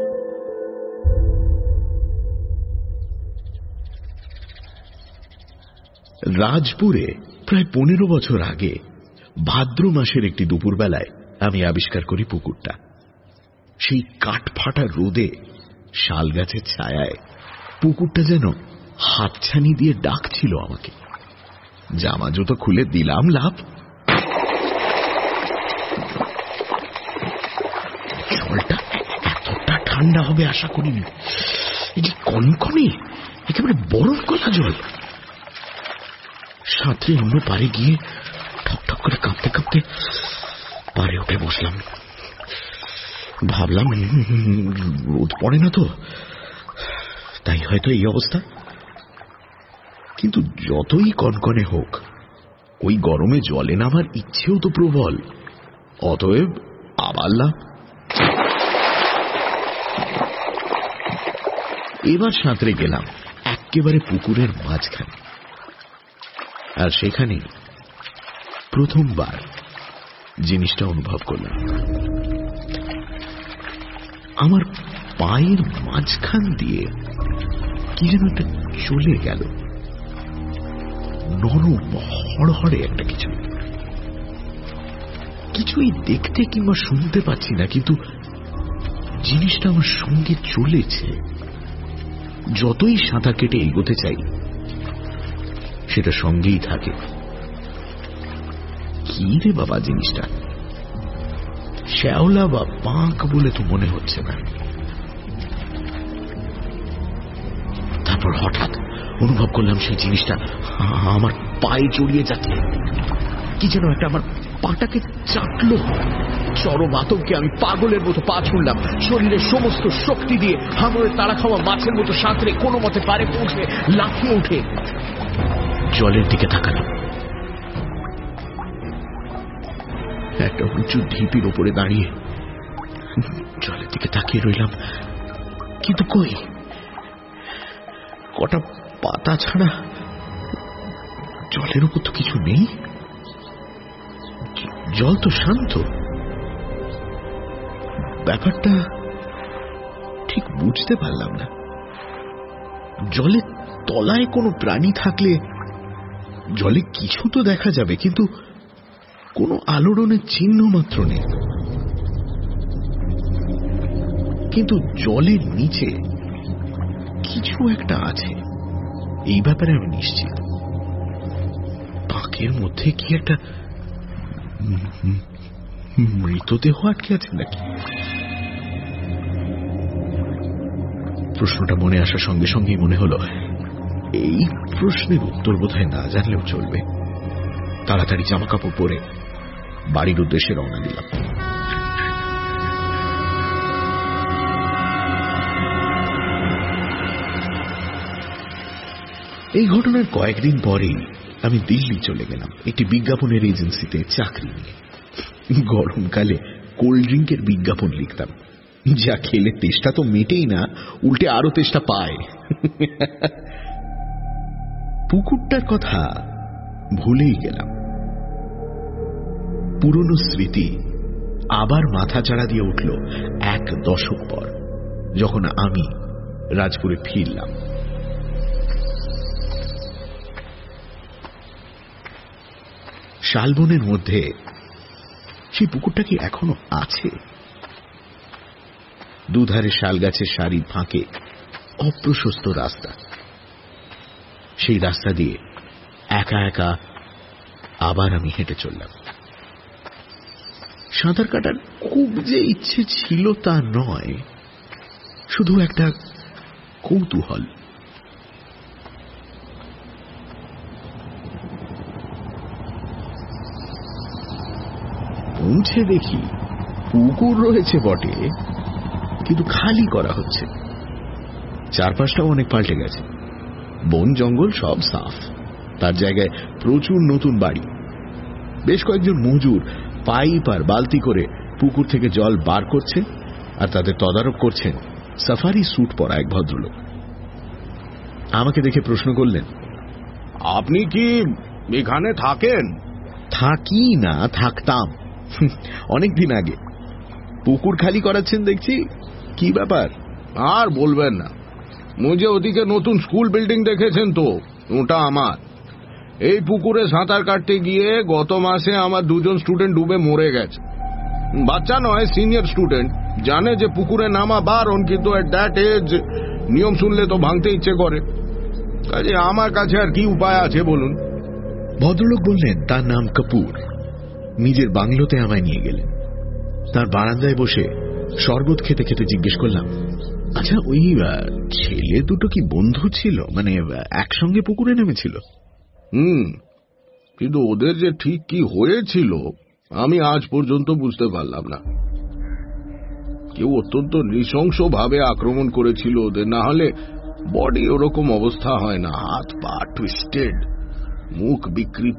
রাজপুরে প্রায় পনেরো বছর আগে ভাদ্র মাসের একটি দুপুরবেলায় আমি আবিষ্কার করি পুকুরটা। সেই কাঠফাটা রোদে, শাল গাছের ছায়ায় পুকুরটা যেন হাতছানি দিয়ে ডাকছিল আমাকে। জামা জুতো খুলে দিলাম লাফ। জলটা এতটা ঠান্ডা হবে আশা করিনি। এই যে কনকনে, একেবারে বরফ গলা জল। সাঁতরে অন্য পারে গিয়ে ঠকঠক করে কাঁপতে কাঁপতে পারে উঠে বসলাম। ভাবলাম রোদ পড়ে না তো, তাই হয়তো এই অবস্থা। কিন্তু যতই কনকনে হোক, ওই গরমে জলে নামার ইচ্ছেও তো প্রবল। অতএব আবার লাফ। এবার সাঁতরে গেলাম একেবারে পুকুরের মাঝখানে, আর সেখানে প্রথমবার জিনিসটা অনুভব করলাম। আমার পায়ের মাঝখান দিয়ে কি যেন একটা চলে গেল, নরম হড়হড়ে একটা কিছু। কিছুই দেখতে কিংবা শুনতে পাচ্ছি না, কিন্তু জিনিসটা আমার সঙ্গে চলেছে। যতই সাঁতার কেটে এগোতে চাই, সেটা সঙ্গেই থাকে। কি রে বাবা জিনিসটা? শ্যাওলা বা পাঁক বলে তো মনে হচ্ছে না। তারপর হঠাৎ অনুভব করলাম সেই জিনিসটা আমার পায়ে জড়িয়ে যাচ্ছে। কি যেন একটা আমার পাটাকে চাটলো। চরম আতঙ্কে আমি পাগলের মতো পা ছুঁড়লাম, শরীরের সমস্ত শক্তি দিয়ে হাঙরে তাড়া খাওয়া মাছের মতো সাঁতরে কোনো মতে পারে পৌঁছে লাফিয়ে উঠে জলের দিকে তাকালাম। একটা উঁচু ঢিপির ওপরে দাঁড়িয়ে জলের দিকে তাকিয়ে রইলাম, কিন্তু কই কটা পাতা ছাড়া জলের উপর তো কিছু নেই। জল তো শান্ত। ব্যাপারটা ঠিক বুঝতে পারলাম না। জলের তলায় কোনো প্রাণী থাকলে জলে কিছু তো দেখা যাবে, কিন্তু কোনো আলোড়নের চিহ্ন মাত্র নেই। কিন্তু জলের নিচে কিছু একটা আছে, এই ব্যাপারে আমি নিশ্চিত। পাঁকের মধ্যে কি একটা মৃতদেহ আটকে আছে নাকি? প্রশ্নটা মনে আসার সঙ্গে সঙ্গেই মনে হলো এই প্রশ্নের উত্তর বোধহয় না জানলেও চলবে। তাড়াতাড়ি জামা কাপড় পরে বাড়ির উদ্দেশ্যে রওনা দিলাম। এই ঘটনার কয়েকদিন পরেই আমি দিল্লি চলে গেলাম একটি বিজ্ঞাপনের এজেন্সিতে চাকরি নিয়ে। গরমকালে কোল্ড ড্রিঙ্কের বিজ্ঞাপন লিখতাম, যা খেলে তেষ্টা তো মেটেই না, উল্টে আরো তেষ্টা পায়। পুকুরটার কথা ভুলেই গেলাম। পুরনো স্মৃতি আবার মাথা চাড়া দিয়ে উঠল এক দশক পর, যখন আমি রাজপুরে ফিরলাম। শালবনের মধ্যে সেই পুকুরটা কি এখনো আছে? দুধারে শাল গাছের সারির ফাঁকে অপ্রশস্ত রাস্তা। সেই রাস্তা দিয়ে একা একা আবার আমি হেঁটে চললাম। সাঁতার কাটার খুব যে ইচ্ছে ছিল তা নয়, শুধু একটা কৌতূহল। পৌঁছে দেখি পুকুর রয়েছে বটে, কিন্তু খালি করা হচ্ছে। চারপাশটাও অনেক পাল্টে গেছে, বন জঙ্গল সব সাফ, তার জায়গায় প্রচুর নতুন বাড়ি। বেশ কয়েকজন মজুর পাইপ আর বালতি করে পুকুর থেকে জল বার করছে, আর তাদের তদারক করছেন সাফারি স্যুট পরা এক ভদ্রলোক। আমাকে দেখে প্রশ্ন করলেন, আপনি কি এখানে থাকেন? থাকি না, থাকতাম অনেকদিন আগে। পুকুর খালি করাচ্ছেন দেখছি, কি ব্যাপার? আর বলবেন না, মুঝে ওদিকে নতুন স্কুল বিল্ডিং দেখেছেন তো, ওটা আমার। এই পুকুরে সাঁতার কাটতে গিয়ে গত মাসে আমার দুজন স্টুডেন্ট ডুবে মরে গেছে। বাচ্চা নয়, সিনিয়র স্টুডেন্ট, জানে যে পুকুরে নামা বারণ, কিন্তু এট দ্যাট এজ নিয়ম শুনলে তো ভাঙতে ইচ্ছে করে। কাজে আমার কাছে আর কি উপায় আছে বলুন? ভদ্রলোক বললেন তার নাম কাপুর। নিজের বাংলোতে আমায় নিয়ে গেলেন। তার বারান্দায় বসে শরবত খেতে খেতে জিজ্ঞেস করলাম, আচ্ছা ওই ছেলে দুটো কি বন্ধু ছিল, মানে একসঙ্গে পুকুরে নেমেছিল? হুম, কিন্তু ওদের যে ঠিক কি হয়েছিল আমি আজ পর্যন্ত বুঝতে পারলাম না। কেউ অত্যন্ত নৃশংস ভাবে আক্রমণ করেছিল ওদের, না হলে বডি ওরকম অবস্থা হয় না। হাত পা টুইস্টেড, মুখ বিকৃত।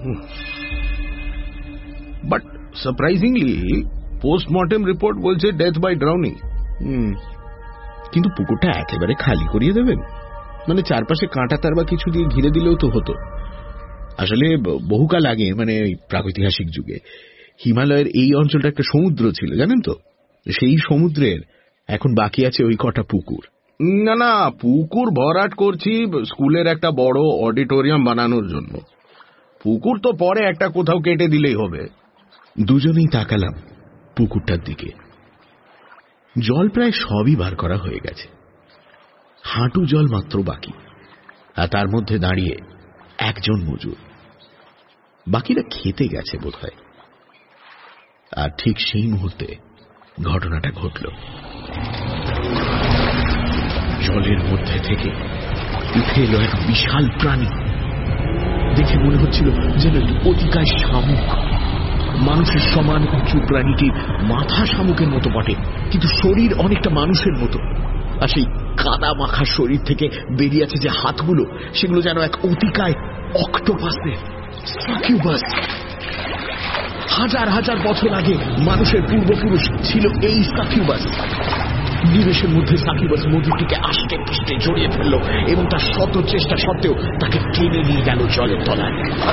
বাট সারপ্রাইজিংলি পোস্টমর্টেম রিপোর্ট বলছে ডেথ বাই ড্রাউনিং। কিন্তু পুকুরটা একেবারে খালি করিয়ে দেবেন? মানে চারপাশে কাঁটা তার বা কিছু দিয়ে ঘিরে দিলেও তো হতো। আসলে বহুকাল আগে, মানে প্রাগৈতিহাসিক যুগে, হিমালয়ের এই অঞ্চলটা একটা সমুদ্র ছিল, জানেন তো? সেই সমুদ্রের এখন বাকি আছে ওই কটা পুকুর। না না, পুকুর ভরাট করছি স্কুলের একটা বড় অডিটোরিয়াম বানানোর জন্য। পুকুর তো পরে একটা কোথাও কেটে দিলেই হবে। দুজনেই তাকালাম পুকুরটার দিকে। জল প্রায় সবই বার করা হয়ে গেছে, হাঁটু জল মাত্র বাকি। আর তার মধ্যে দাঁড়িয়ে একজন মজুর, বাকিরা খেতে গেছে বোধহয়। আর ঠিক সেই মুহূর্তে ঘটনাটা ঘটল। জলের মধ্যে থেকে উঠে এলো এক বিশাল প্রাণী। দেখে মনে হচ্ছিল যেন একটি অতিকায় শামুক। মানুষের সমান উঁচু প্রাণীটির মাথা শামুকের মতো বটে, কিন্তু শরীর অনেকটা মানুষের মতো। আর সেই কাদা মাখা শরীর থেকে বেরিয়ে আছে যে হাতগুলো, সেগুলো যেন এক অতিকায় অক্টোপাসের, সাকিউবাস। হাজার হাজার বছর আগে মানুষের পূর্বপুরুষ ছিল এই সাকিউবাস। নিমেষের মধ্যে সাকিউবাস মজুরটিকে আষ্টে পৃষ্ঠে জড়িয়ে ফেলল এবং তার শত চেষ্টা সত্ত্বেও তাকে টেনে নিয়ে গেল জলের তলায়।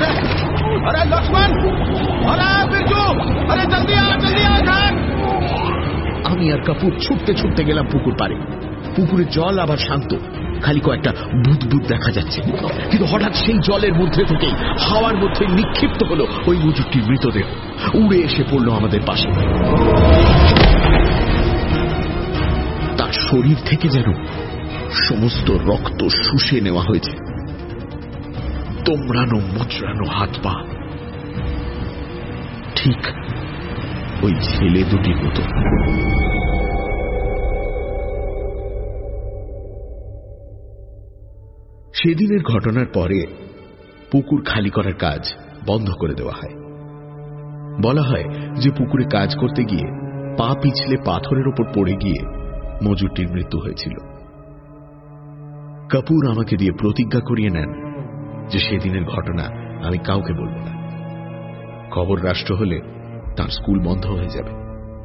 আমি আর কাপুর ছুটতে ছুটতে গেলাম পুকুর পাড়ে। পুকুরের জল আবার শান্ত, খালি কয়েকটা বুদবুদ দেখা যাচ্ছে। কিন্তু হঠাৎ সেই জলের মধ্যে থেকেই হাওয়ার মধ্যে নিক্ষিপ্ত হলো ওই মজুরটির মৃতদেহ। উড়ে এসে পড়ল আমাদের পাশে। তার শরীর থেকে যেন সমস্ত রক্ত শুষে নেওয়া হয়েছে। তোমরানো মোচড়ানো হাত পা, ঠিক ওই ছেলে দুটির মতো। সেদিনের ঘটনার পরে পুকুর খালি করার কাজ বন্ধ করে দেওয়া হয়। বলা হয় যে পুকুরে কাজ করতে গিয়ে পা পিছলে পাথরের ওপর পড়ে গিয়ে মজুরটির মৃত্যু হয়েছিল। কাপুর আমাকে দিয়ে প্রতিজ্ঞা করিয়ে নেন যে সেদিনের ঘটনা আমি কাউকে বলবো না। খবর রাষ্ট্র হলে তার স্কুল বন্ধ হয়ে যাবে।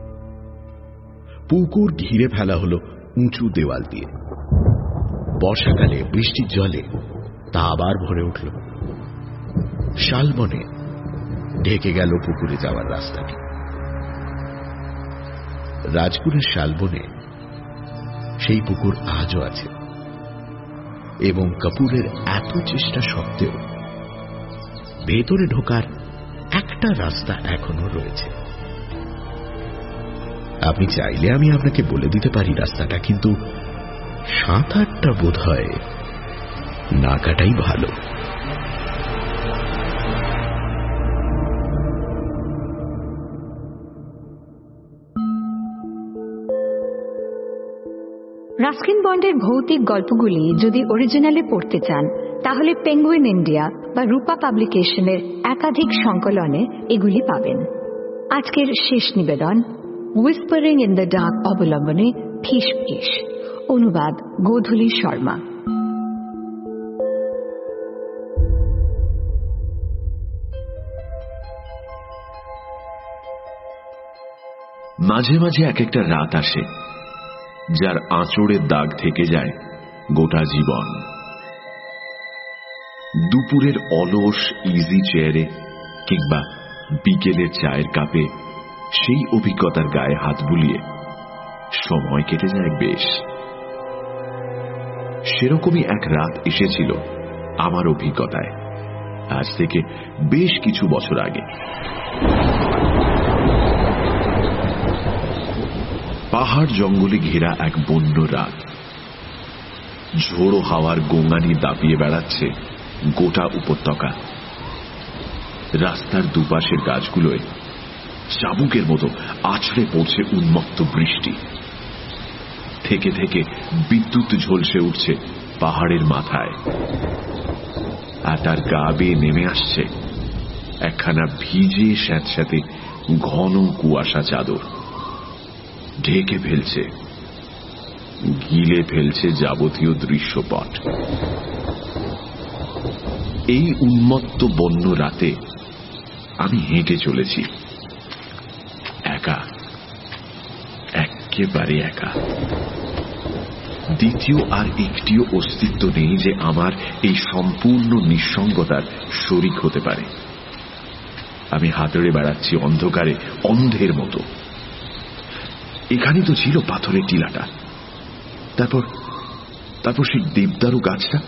পুকুর ঘিরে ফেলা হলো উঁচু দেওয়াল দিয়ে। বর্ষাকালে বৃষ্টির জলে তা আবার ভরে উঠল। শালবনে ঢেকে গেল পুকুরে যাওয়ার রাস্তাটি। রাজপুরের শালবনে সেই পুকুর আজও আছে এবং কাপুরের এত চেষ্টা সত্ত্বেও ভেতরে ঢোকার একটা রাস্তা এখনো রয়েছে। আপনি চাইলে আমি আপনাকে বলে দিতে পারি রাস্তাটা, কিন্তু সাঁতারটা বোধ হয় না কাটাই ভালো। রাস্কিন বন্ডের ভৌতিক গল্পগুলি যদি অরিজিনালে পড়তে চান তাহলে পেঙ্গুইন ইন্ডিয়া বা রূপা পাবলিকেশনের একাধিক সংকলনে এগুলি পাবেন। আজকের শেষ নিবেদন হুইসপারিং ইন দ্য ডার্ক অবলম্বনে ফিস ফিস, অনুবাদ গোধূলি শর্মা। মাঝে মাঝে এক একটা রাত আসে যার আঁচড়ের দাগ থেকে যায় গোটা জীবন। দুপুরের অলস ইজি চেয়ারে কিংবা বিকেলের চায়ের কাপে সেই অভিজ্ঞতার গায়ে হাত বুলিয়ে সময় কেটে যায় বেশ। সেরকমই এক রাত এসেছিল আমার অভিজ্ঞতায় আজ থেকে বেশ কিছু বছর আগে। পাহাড় জঙ্গলে ঘেরা এক বন্য রাত। ঝোড়ো হাওয়ার গোঙানি দাপিয়ে বেড়াচ্ছে গোটা উপত্যকা। রাস্তার দুপাশের গাছগুলোয় চাবুকের মতো আছড়ে পড়ছে উন্মত্ত বৃষ্টি। থেকে থেকে বিদ্যুৎ ঝলসে উঠছে পাহাড়ের মাথায়, আর তার গা বেয়ে নেমে আসছে একখানা ভিজে স্যাঁতস্যাঁতে ঘন কুয়াশা চাদর। ঢেকে ফেলছে, গিলে ফেলছে যাবতীয় দৃশ্যপট। এই উন্মত্ত বন্য রাতে আমি হেঁটে চলেছি একা, একেবারে একা। দ্বিতীয় আর একটিও অস্তিত্ব নেই যে আমার এই সম্পূর্ণ নিঃসঙ্গতার শরিক হতে পারে। আমি হাতড়ে বেড়াচ্ছি অন্ধকারে অন্ধের মতো। এখানে তো ছিল পাথরের টিলাটা, তারপর তারপর সেই দেবদারু গাছটা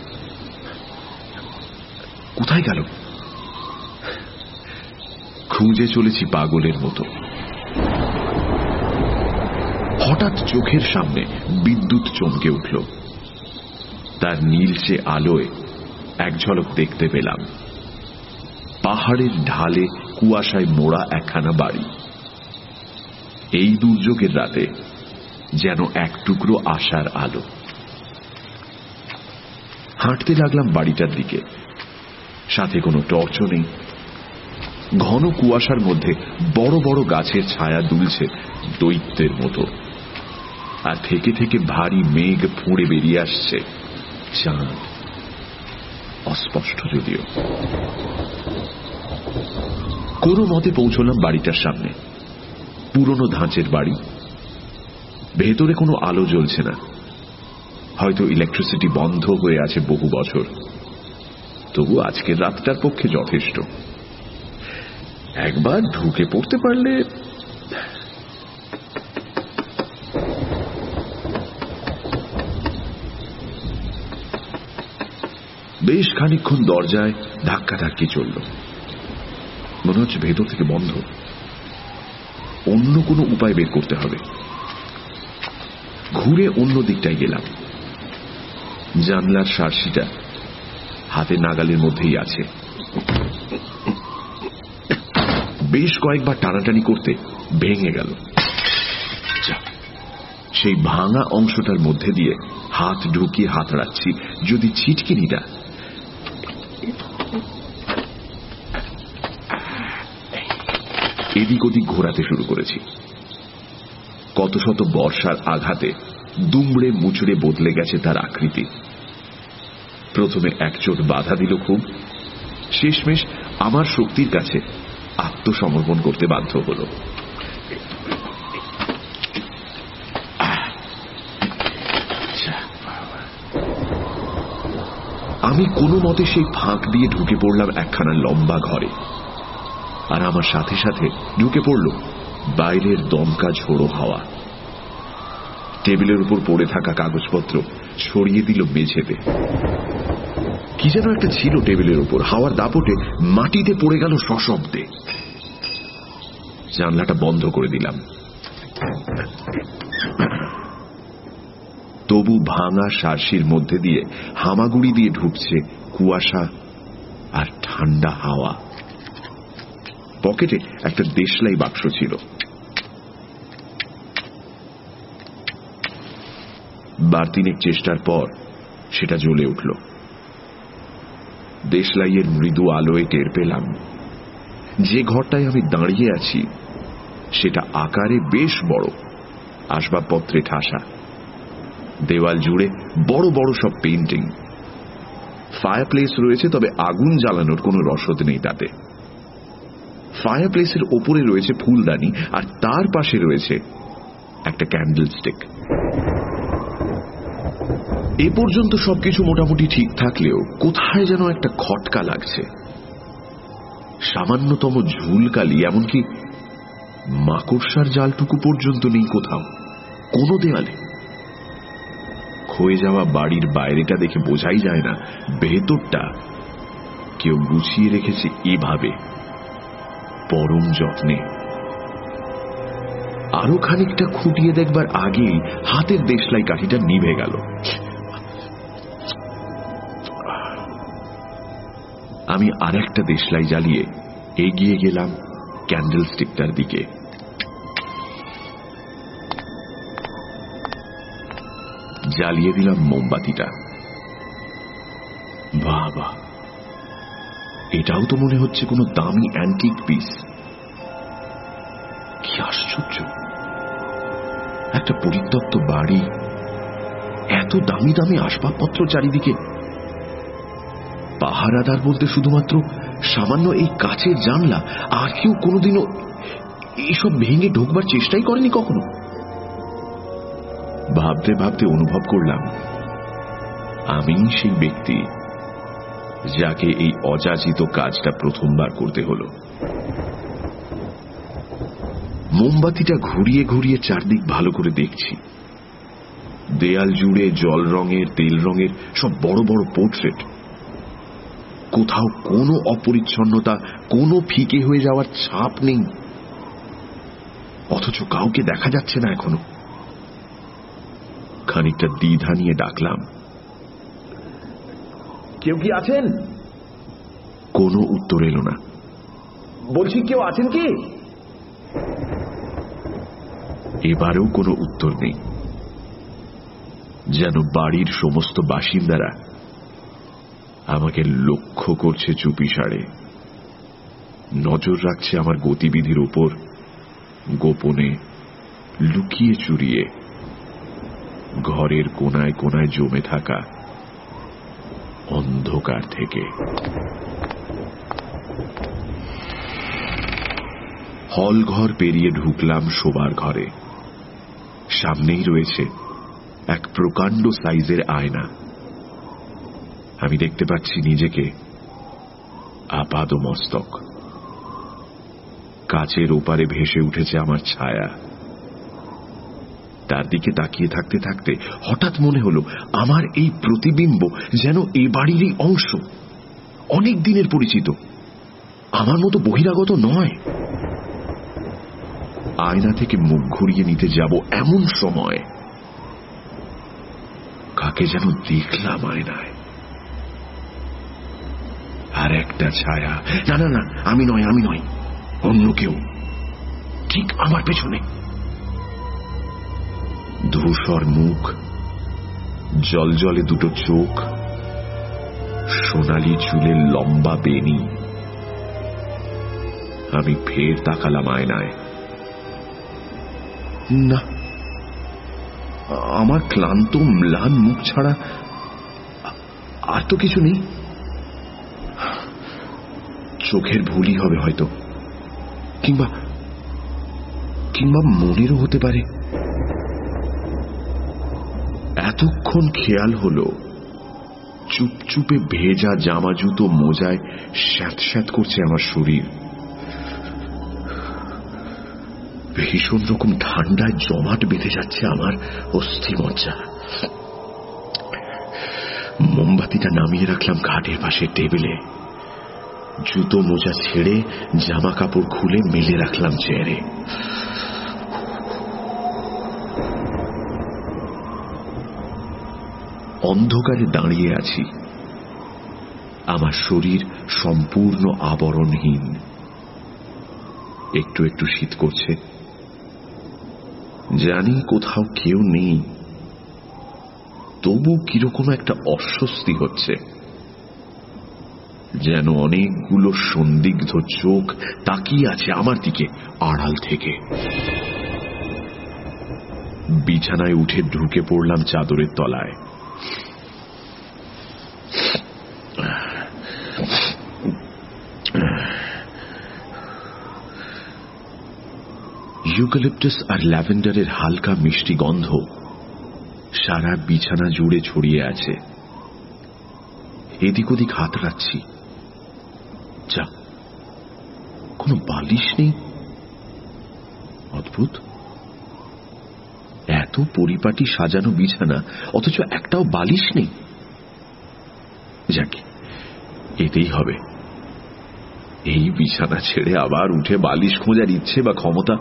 কোথায় গেল? খুঁজে চলেছি পাগলের মতো। হঠাৎ চোখের সামনে বিদ্যুৎ চমকে উঠল। তার নীলচে আলোয় এক ঝলক দেখতে পেলাম পাহাড়ের ঢালে কুয়াশায় মোড়া একখানা বাড়ি। এই দুর্যোগের রাতে যেন এক টুকরো আশার আলো। হাঁটতে লাগলাম বাড়িটার দিকে। সাথে কোনো টর্চও নেই। ঘন কুয়াশার মধ্যে বড় বড় গাছের ছায়া দুলছে দৈত্যের মতো, আর থেকে থেকে ভারী মেঘ ফুঁড়ে বেরিয়ে আসছে। চাঁদ অস্পষ্ট যদিও। কোনো মতে পৌঁছলাম বাড়িটার সামনে। পুরনো ধাঁচের বাড়ি, ভেতরে কোনো আলো জ্বলছে না। হয়তো ইলেকট্রিসিটি বন্ধ হয়ে আছে বহু বছর। তবু আজকের রাতটার পক্ষে যথেষ্ট। একবার ঢুকে পড়তে পারলে। বেশ খানিকক্ষণ দরজায় ধাক্কা ধাক্কি চলল। মনে হচ্ছে ভেতর থেকে বন্ধ। অন্য কোনো উপায় বের করতে হবে। ঘুরে অন্য দিকটায় গেলাম। জানলার সার্সিটা হাতে নাগালের মধ্যেই আছে। বেশ কয়েকবার টানাটানি করতে ভেঙে গেল। সেই ভাঙা অংশটার মধ্যে দিয়ে হাত ঢুকিয়ে হাতড়াচ্ছি যদি ছিটকিনিটা। এদিক ওদিক ঘোরাতে শুরু করেছি। কত শত বর্ষার আঘাতে দুমড়ে মুচড়ে বদলে গেছে তার আকৃতি। প্রথমে একচোট বাধা দিল খুব, শেষমেশ আমার শক্তির কাছে আত্মসমর্পণ করতে বাধ্য হল। আমি কোনো মতে সেই ফাঁক দিয়ে ঢুকে পড়লাম একখানা লম্বা ঘরে। আর আমার সাথে সাথে ঢুকে পড়ল বাইরের দমকা ঝোড়ো হাওয়া। টেবিলের উপর পড়ে থাকা কাগজপত্র ছড়িয়ে দিল মেঝেতে। কি যেন একটা ছিল টেবিলের উপর, হাওয়ার দাপটে মাটিতে পড়ে গেল সশব্দে। জানলাটা বন্ধ করে দিলাম। তবু ভাঙা শার্সির মধ্যে দিয়ে হামাগুড়ি দিয়ে ঢুকছে কুয়াশা আর ঠান্ডা হাওয়া। পকেটে একটা দেশলাই বাক্স ছিল। বার তিনেক চেষ্টার পর সেটা জ্বলে উঠল। দেশলাইয়ের মৃদু আলোয় টের পেলাম যে ঘরটায় আমি দাঁড়িয়ে আছি সেটা আকারে বেশ বড়, আসবাবপত্রে ঠাসা, দেওয়াল জুড়ে বড় বড় সব পেইন্টিং। ফায়ারপ্লেস রয়েছে, তবে আগুন জ্বালানোর কোনো রসদ নেই তাতে। ফায়ারপ্লেসের ওপরে রয়েছে ফুলদানি, আর তার পাশে রয়েছে একটা ক্যান্ডেল স্টিক। এ পর্যন্ত সবকিছু মোটামুটি ঠিক থাকলেও কোথায় যেন একটা খটকা লাগছে। সামান্যতম ঝুলকালি, এমনকি মাকড়সার জালটুকু পর্যন্ত নেই কোথাও, কোনো দেওয়ালে। ক্ষয়ে যাওয়া বাড়ির বাইরেটা দেখে বোঝাই যায় না ভেতরটা কেউ গুছিয়ে রেখেছে এভাবে পরম যত্নে। আরো খানিকটা খুঁটিয়ে দেখবার আগেই হাতের দেশলাই কাঠিটা নিভে গেল। আমি আর একটা দেশলাই জ্বালিয়ে এগিয়ে গেলাম ক্যান্ডেল স্টিকটার দিকে। জ্বালিয়ে দিলাম মোমবাতিটা। বাবা, এটাও তো মনে হচ্ছে কোনো দামি অ্যান্টিক পিস। কি আশ্চর্য, একটা পরিত্যক্ত বাড়ি, এত দামি দামি আসবাবপত্র চারিদিকে। পাহারাদার বলতে শুধুমাত্র সামান্য এই কাচের জানলা, আর কেউ কোনোদিনও এইসব ভেঙে ঢোকবার চেষ্টাই করেনি কখনো। ভাবতে ভাবতে অনুভব করলাম আমি সেই ব্যক্তি যাকে এই অযাচিত কাজটা প্রথমবার করতে হলো। মোমবাতিটা ঘুরিয়ে ঘুরিয়ে চারদিক ভালো করে দেখছি। দেয়াল জুড়ে জল রঙের, তেল রঙের সব বড় বড় পোর্ট্রেট। কোথাও কোনো অপরিচ্ছন্নতা, কোনো ফিকে হয়ে যাওয়ার ছাপ নেই, অথচ কাউকে দেখা যাচ্ছে না এখনো। খানিকটা দ্বিধা নিয়ে ডাকলাম, কেউ কি আছেন? কোনো উত্তর এলো না। বলছি, কেউ আছেন কি? এবারেও কোনো উত্তর নেই। যেন বাড়ির সমস্ত বাসিন্দারা আমাকে লক্ষ্য করছে চুপিসারে, নজর রাখছে আমার গতিবিধির উপর, গোপনে, লুকিয়ে চুরিয়ে, ঘরের কোনায় কোনায় জমে থাকা অন্ধকার থেকে। হল ঘর পেরিয়ে ঢুকলাম শোবার ঘরে। সামনেই রয়েছে এক প্রকাণ্ড সাইজের আয়না। আমি দেখতে পাচ্ছি নিজেকে আপাদমস্তক। কাচের ওপারে ভেসে উঠেছে আমার ছায়া। তার দিকে তাকিয়ে থাকতে থাকতে হঠাৎ মনে হলো আমার এই প্রতিবিম্ব যেন এ বাড়িরই অংশ, অনেক দিনের পরিচিত, আমার মতো বহিরাগত নয়। আয়না থেকে মুখ ঘুরিয়ে নিতে যাব এমন সময় কাকে যেন দেখলাম আয়নায়। আর একটা ছায়া। না না না, আমি নয়, আমি নয়, অন্য কেউ, ঠিক আমার পেছনে। ধূসর মুখ, জলজলে দুটো চোখ, সোনালি চুলের লম্বা বেনি। আমি ফের তাকালাম আয়নায়। না, আমার ক্লান্ত ম্লান মুখ ছাড়া আর তো কিছু নেই। চোখের ভুলই হবে হয়তো, কিংবা কিংবা মনেরও হতে পারে। এতক্ষণ খেয়াল হলো চুপচুপে ভেজা জামা জুতো মোজায় স্যাঁত স্যাঁত করছে আমার শরীর। ভীষণ রকম ঠান্ডায় জমাট বেঁধে যাচ্ছে আমার অস্থি মজ্জা। মোমবাতিটা নামিয়ে রাখলাম খাটের পাশে টেবিলে। জুতো মোজা ছেড়ে জামা কাপড় খুলে মেলে রাখলাম চেয়ারে। অন্ধকারে দাঁড়িয়ে আছি। আমার শরীর সম্পূর্ণ আবরণহীন। একটু একটু শীত করছে। জানি কোথাও কেউ নেই, তবু কিরকম একটা অস্বস্তি হচ্ছে, যেন অনেকগুলো সন্দিগ্ধ চোখ তাকিয়ে আছে আমার দিকে আড়াল থেকে। বিছানায় উঠে ঢুকে পড়লাম চাদরের তলায়। ইউক্যালিপটাস আর ল্যাভেন্ডারের হালকা মিষ্টি গন্ধ সারা বিছানা জুড়ে ছড়িয়ে আছে। এদিক ওদিক হাত রাখছি, যা কোনো বালিশ নেই। অদ্ভুত, এত পরিপাটি সাজানো বিছানা অথচ একটাও বালিশ নেই। যাক, এতেই হবে। এই বিছানা ছেড়ে আবার উঠে বালিশ খোঁজার ইচ্ছে বা ক্ষমতা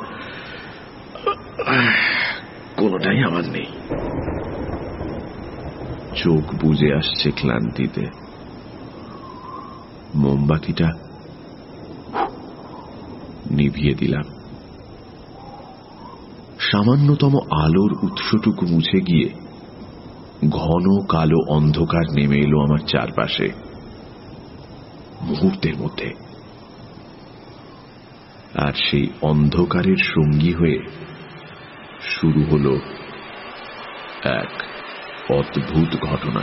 কোনটাই আমার নেই। চোখ বুজে আসছে ক্লান্তিতে। মোমবাতিটা নিভিয়ে দিলাম। সামান্যতম আলোর উৎসটুকু মুছে গিয়ে ঘন কালো অন্ধকার নেমে এলো আমার চারপাশে মুহূর্তের মধ্যে। আর সেই অন্ধকারের সঙ্গী হয়ে শুরু হলো এক অদ্ভুত ঘটনা।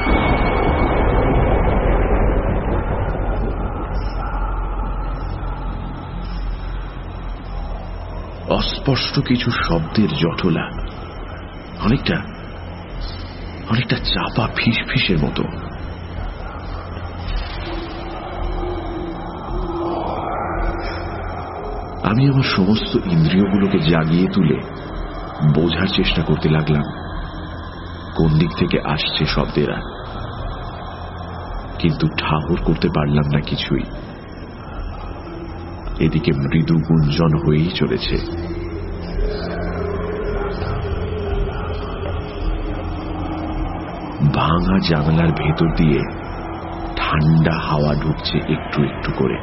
অস্পষ্ট কিছু শব্দের জটলা, অনেকটা অনেকটা চাপা ফিস ফিসের মতো। আমি আমার সমস্ত ইন্দ্রিয়গুলোকে জাগিয়ে তুলে বোঝার চেষ্টা করতে লাগলাম কোন দিক থেকে আসছে শব্দেরা, কিন্তু ঠাহর করতে পারলাম না কিছুই। এদিকে মৃদু গুঞ্জন হয়েই চলেছে। ভাঙা জানালার ভেতর দিয়ে ঠান্ডা হাওয়া ঢুকছে একটু একটু করে।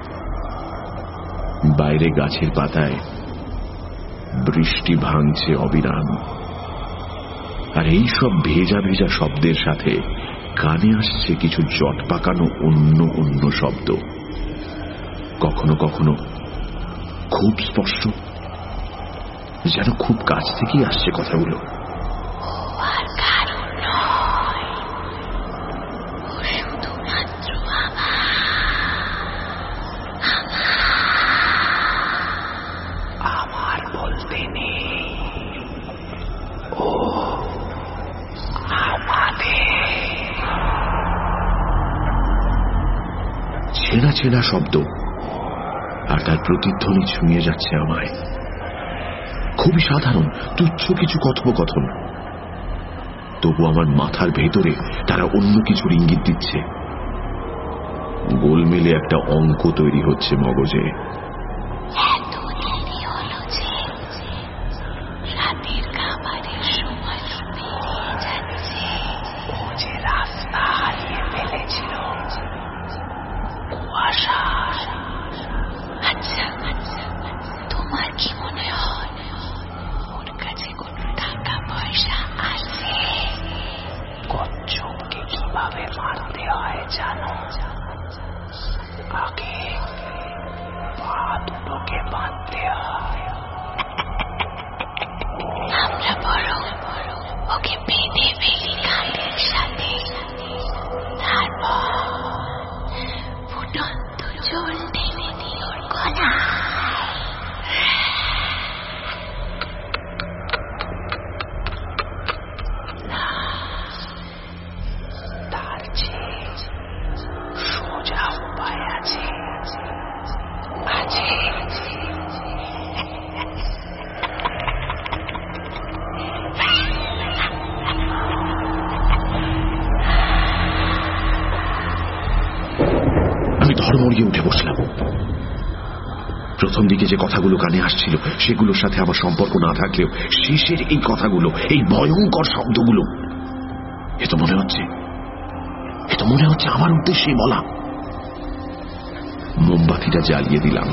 বাইরে গাছের পাতায় বৃষ্টি ভাঙছে অবিরাম। আর এই সব ভেজা ভেজা শব্দের সাথে কানে আসছে কিছু জট পাকানো অন্য অন্য শব্দ, কখনো কখনো খুব স্পষ্ট, যেন খুব কাছ থেকেই আসছে কথাগুলো। চেনা চেনা শব্দ, আর তার প্রতিধ্বনি ছুঁয়ে যাচ্ছে আমায়। খুবই সাধারণ তুচ্ছ কিছু কথোপকথন, তবু আমার মাথার ভেতরে তারা অন্য কিছুর ইঙ্গিত দিচ্ছে। গোলমেলে একটা অঙ্ক তৈরি হচ্ছে মগজে। ধড়মড়িয়ে উঠে বসলাম। প্রথম দিকে যে কথাগুলো কানে আসছিল সেগুলোর সাথে আমার সম্পর্ক না থাকলেও শেষের এই কথাগুলো, এই ভয়ঙ্কর শব্দগুলো, এ তো মনে হচ্ছে এ তো মনে হচ্ছে আমার উদ্দেশ্যে বলা। মোমবাতিটা জ্বালিয়ে দিলাম।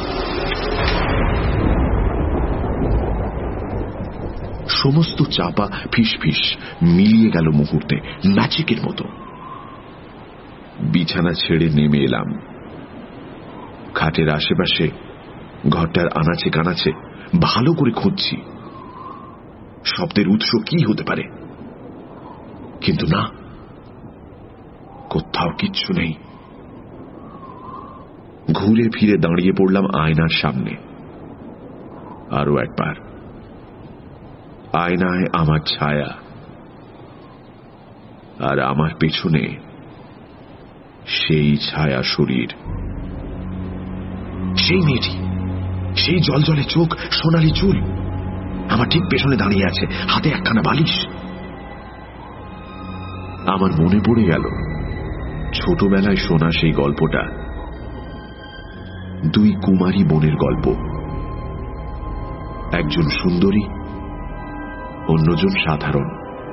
সমস্ত চাপা ফিস ফিস মিলিয়ে গেল মুহূর্তে, ম্যাজিকের মতো। বিছানা ছেড়ে নেমে এলাম। খাটের আশেপাশে, ঘরটার আনাচে কানাচে ভালো করে খুঁজছি শব্দের উৎস কি হতে পারে, কিন্তু না, কোথাও কিচ্ছু নেই। ঘুরে ফিরে দাঁড়িয়ে পড়লাম আয়নার সামনে। আরো একবার আয়নায় আমার ছায়া, আর আমার পেছনে সেই ছায়া শরীর। সেই মেয়েটি, সেই জলজলে চোখ, সোনালি চুল আমার ঠিক পেছনে দাঁড়িয়ে আছে, হাতে একখানা বালিশ। আমার মনে পড়ে গেল ছোটবেলায় শোনা সেই গল্পটা, দুই কুমারী বোনের গল্প। একজন সুন্দরী, অন্যজন সাধারণ।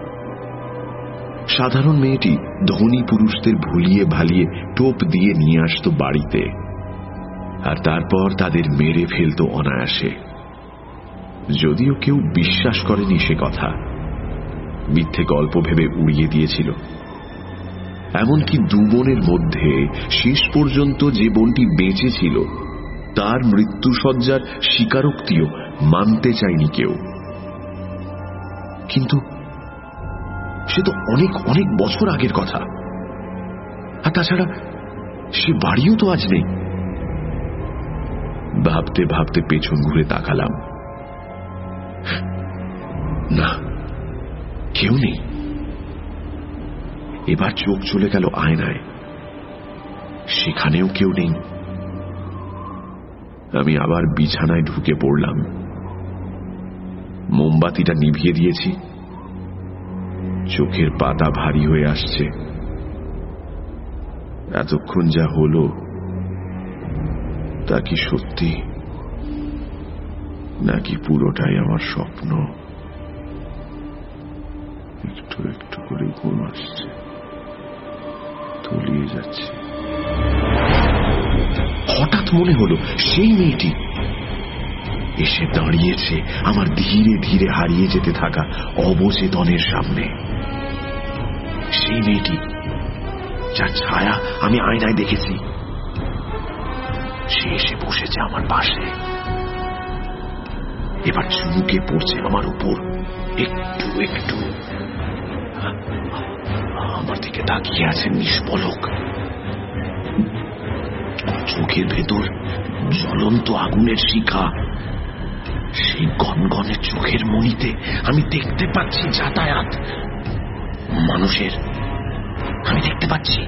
সাধারণ মেয়েটি ধনী পুরুষদের ভুলিয়ে ভালিয়ে টোপ দিয়ে নিয়ে আসত বাড়িতে, আর তারপর তাদের মেরে ফেলত অনায়াসে। যদিও কেউ বিশ্বাস করেনি সে কথা, মিথ্যে গল্প ভেবে উড়িয়ে দিয়েছিল। এমনকি দু বোনের মধ্যে শেষ পর্যন্ত যে বোনটি বেঁচে ছিল তার মৃত্যুসজ্জার স্বীকারোক্তিও মানতে চায়নি কেউ। কিন্তু সে তো অনেক অনেক বছর আগের কথা, আর তাছাড়া সে বাড়িও তো আজ নেই। ভাবতে ভাবতে পেছন ঘুরে তাকালাম। না, কেউ নেই। এবার চোখ চলে গেল আয়নায়, সেখানেও কেউ নেই। আমি আবার বিছানায় ঢুকে পড়লাম। মোমবাতিটা নিভিয়ে দিয়েছি। চোখের পাতা ভারী হয়ে আসছে। এতক্ষণ যা হলো তা কি সত্যি, নাকি পুরোটাই আমার স্বপ্ন? একটু একটু করে ঘুম আসছে, তলিয়ে যাচ্ছে। হঠাৎ মনে হলো সেই মেয়েটি এসে দাঁড়িয়েছে আমার ধীরে ধীরে হারিয়ে যেতে থাকা অবচেতনের সামনে। সেই মেয়েটি যার ছায়া আমি আয়নায় দেখেছি, সে এসে বসেছে আমার পাশে। এবার ঝুঁকে পড়ছে আমার উপর একটু একটু। আমার দিকে তাকিয়ে আছে নিষ্পলক। চোখের ভেতর জ্বলন্ত আগুনের শিখা। সেই গনগনে চোখের মণিতে আমি দেখতে পাচ্ছি যাতায়াত মানুষের। আমি দেখতে পাচ্ছি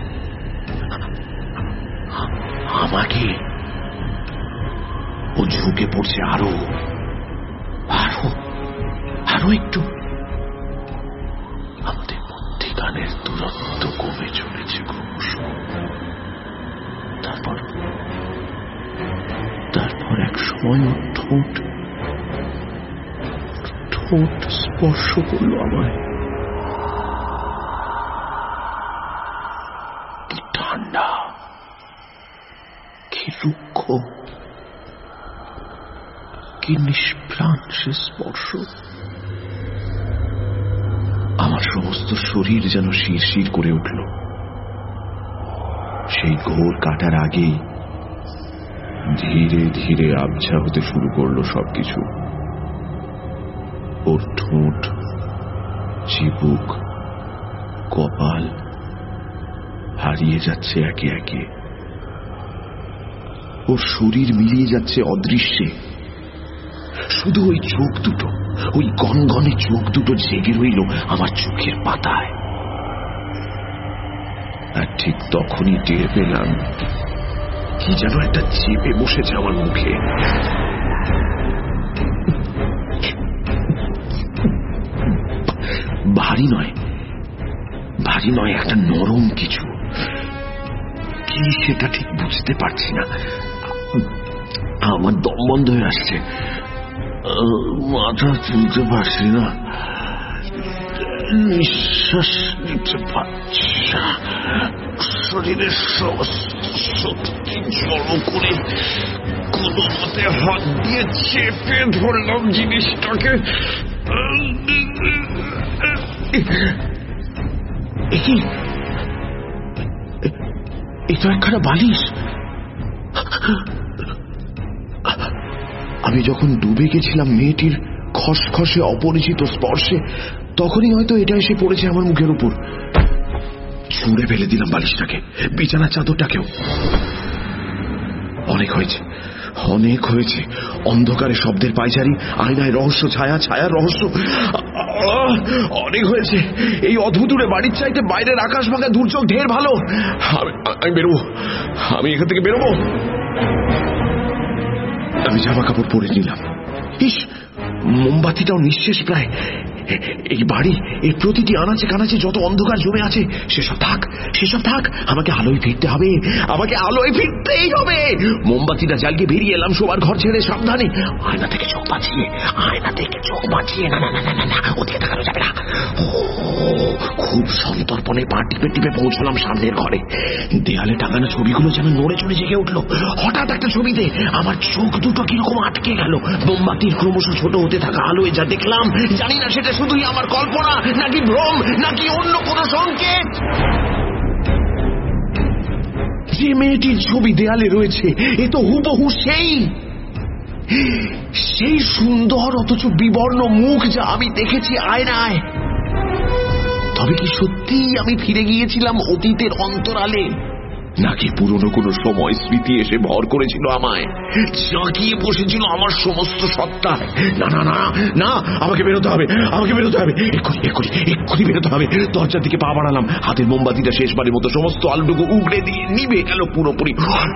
আমাকে। ও ঝুঁকে পড়ছে আরো আরো আরো একটু। আমাদের মধ্যিখানের দূরত্ব কমে চলেছে ক্রমশ। তারপর তারপর এক সময় ওর ঠোঁট ঠোঁট স্পর্শ করলো আমায়। কি ঠান্ডা, কি রুক্ষ, কি নিষ্প্রাণ সে স্পর্শ। আমার সমস্ত শরীর যেন শিরশির করে উঠল। সেই ঘোর কাটার আগেই ধীরে ধীরে আবছা হতে শুরু করলো সবকিছু। ওর ঠোঁট, চিবুক, কপাল হারিয়ে যাচ্ছে একে একে। ওর শরীর মিলিয়ে যাচ্ছে অদৃশ্যে। শুধু ওই চোখ দুটো, ওই গনগনে চোখ দুটো জেগে রইল আমার চোখের পাতায়। আর ঠিক তখনই টের পেলাম কি যেন একটা চেপে বসেছে আমার মুখে। ভারী নয়, ভারী নয়, একটা নরম কিছু, কি সেটা ঠিক বুঝতে পারছি না। আমার দম বন্ধ হয়ে আসছে, মাথা তুলতে পারছি না, নিঃশ্বাস নিতে পারছি না, শরীরের সমস্ত শক্তি জড়ো করে কোনো মতে হাত দিয়ে চেপে ধরলাম জিনিসটাকে। এটা একখানা বালিশ। আমি যখন ডুবে গেছিলাম মেয়েটির খসখসে অপরিচিত স্পর্শে, তখনই হয়তো এটা এসে পড়েছে আমার মুখের উপর। ছুঁড়ে ফেলে দিলাম বালিশটাকে, বিছানার চাদরটাকেও। অনেক হয়েছে, অনেক হয়েছে। অন্ধকারে শব্দের পায়চারি, আয়নায় রহস্য, ছায়া ছায়ার রহস্য। অনেক হয়েছে। এই অদ্ভুতুরে বাড়ির চাইতে বাইরের আকাশ ভাঙা দুর্যোগ ঢের ভালো। আমি বেরোবো, আমি এখান থেকে বেরোবো। আমি জামা কাপড় পরে নিলাম। ইস, মোমবাতিটাও নিঃশেষ প্রায়। এই বাড়ি, এর প্রতিটি আনাচে কানাচে যত অন্ধকার জমে আছে, সেসব থাক, সেসব থাক। আমাকে আলোয় ফিরতে হবে, আমাকে আলোয় ফিরতেই হবে। মোমবাতিটা জ্বালিয়ে বেরিয়ে এলাম শোবার ঘর ছেড়ে সাবধানে। আয়না থেকে চোখ বাঁচিয়ে, আয়না থেকে চোখ বাঁচিয়ে। না না না না না, ওদিকে তাকানো যাবে না। খুব সন্তর্পণে পা টিপে টিপে পৌঁছলাম সামনের ঘরে। দেয়ালে টাঙানো ছবিগুলো যেন নড়ে চড়ে জেগে উঠলো। হঠাৎ একটা ছবিতে আমার চোখ দুটো কিরকম আটকে গেল। মোমবাতির ক্রমশ ছোট হতে থাকা আলোয় যা দেখলাম, জানি না সেটা শুধুই আমার কল্পনা, নাকি ভ্রম, নাকি অন্য কোনো সংকেত। যে মেয়েটির ছবি দেয়ালে রয়েছে, এ তো হুবহু সেই সেই সুন্দর অথচ বিবর্ণ মুখ যা আমি দেখেছি আয়নায়। তবে কি সত্যিই আমি ফিরে গিয়েছিলাম অতীতের অন্তরালে, নাকি পুরনো কোনো সময় স্মৃতি এসে ভর করেছিল আমায়, জাঁকিয়ে বসেছিল আমার সমস্ত সত্তা? না না না না, আমাকে বেরোতে হবে, আমাকে বেরোতে হবে, এক্ষুনি এক্ষুনি এক্ষুনি বেরোতে হবে। দরজার দিকে পা বাড়ালাম। হাতের মোমবাতিটা শেষবারের মতো সমস্ত আলোটুকু উগড়ে দিয়ে নিভে গেল পুরোপুরি।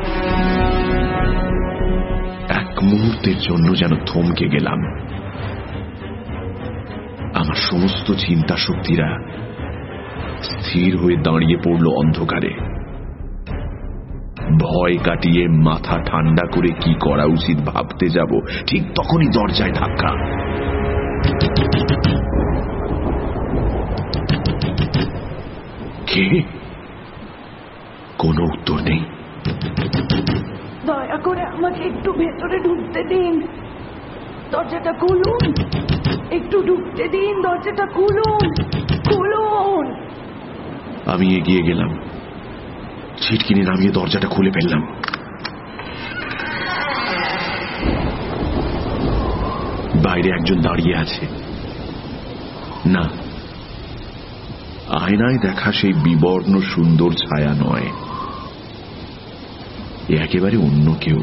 এক মুহূর্তের জন্য যেন থমকে গেলাম। আমার সমস্ত চিন্তা শক্তিরা স্থির হয়ে দাঁড়িয়ে পড়ল অন্ধকারে। ভয় কাটিয়ে মাথা ঠান্ডা করে কি করা উচিত ভাবতে যাব, ঠিক তখনই দরজায় ধাক্কা। কে? কোনো উত্তর নেই। দয়া করে আমাকে একটু ভেতরে ঢুকতে দিন, দরজাটা খুলুন, একটু ঢুকতে দিন, দরজাটা খুলুন, খুলুন। আমি এগিয়ে গেলাম, ছিটকিনি নামিয়ে দরজাটা খুলে ফেললাম। বাইরে একজন দাঁড়িয়ে আছে। না, আয়নায় দেখা সেই বিবর্ণ সুন্দর ছায়া নয়, একেবারে অন্য কেউ।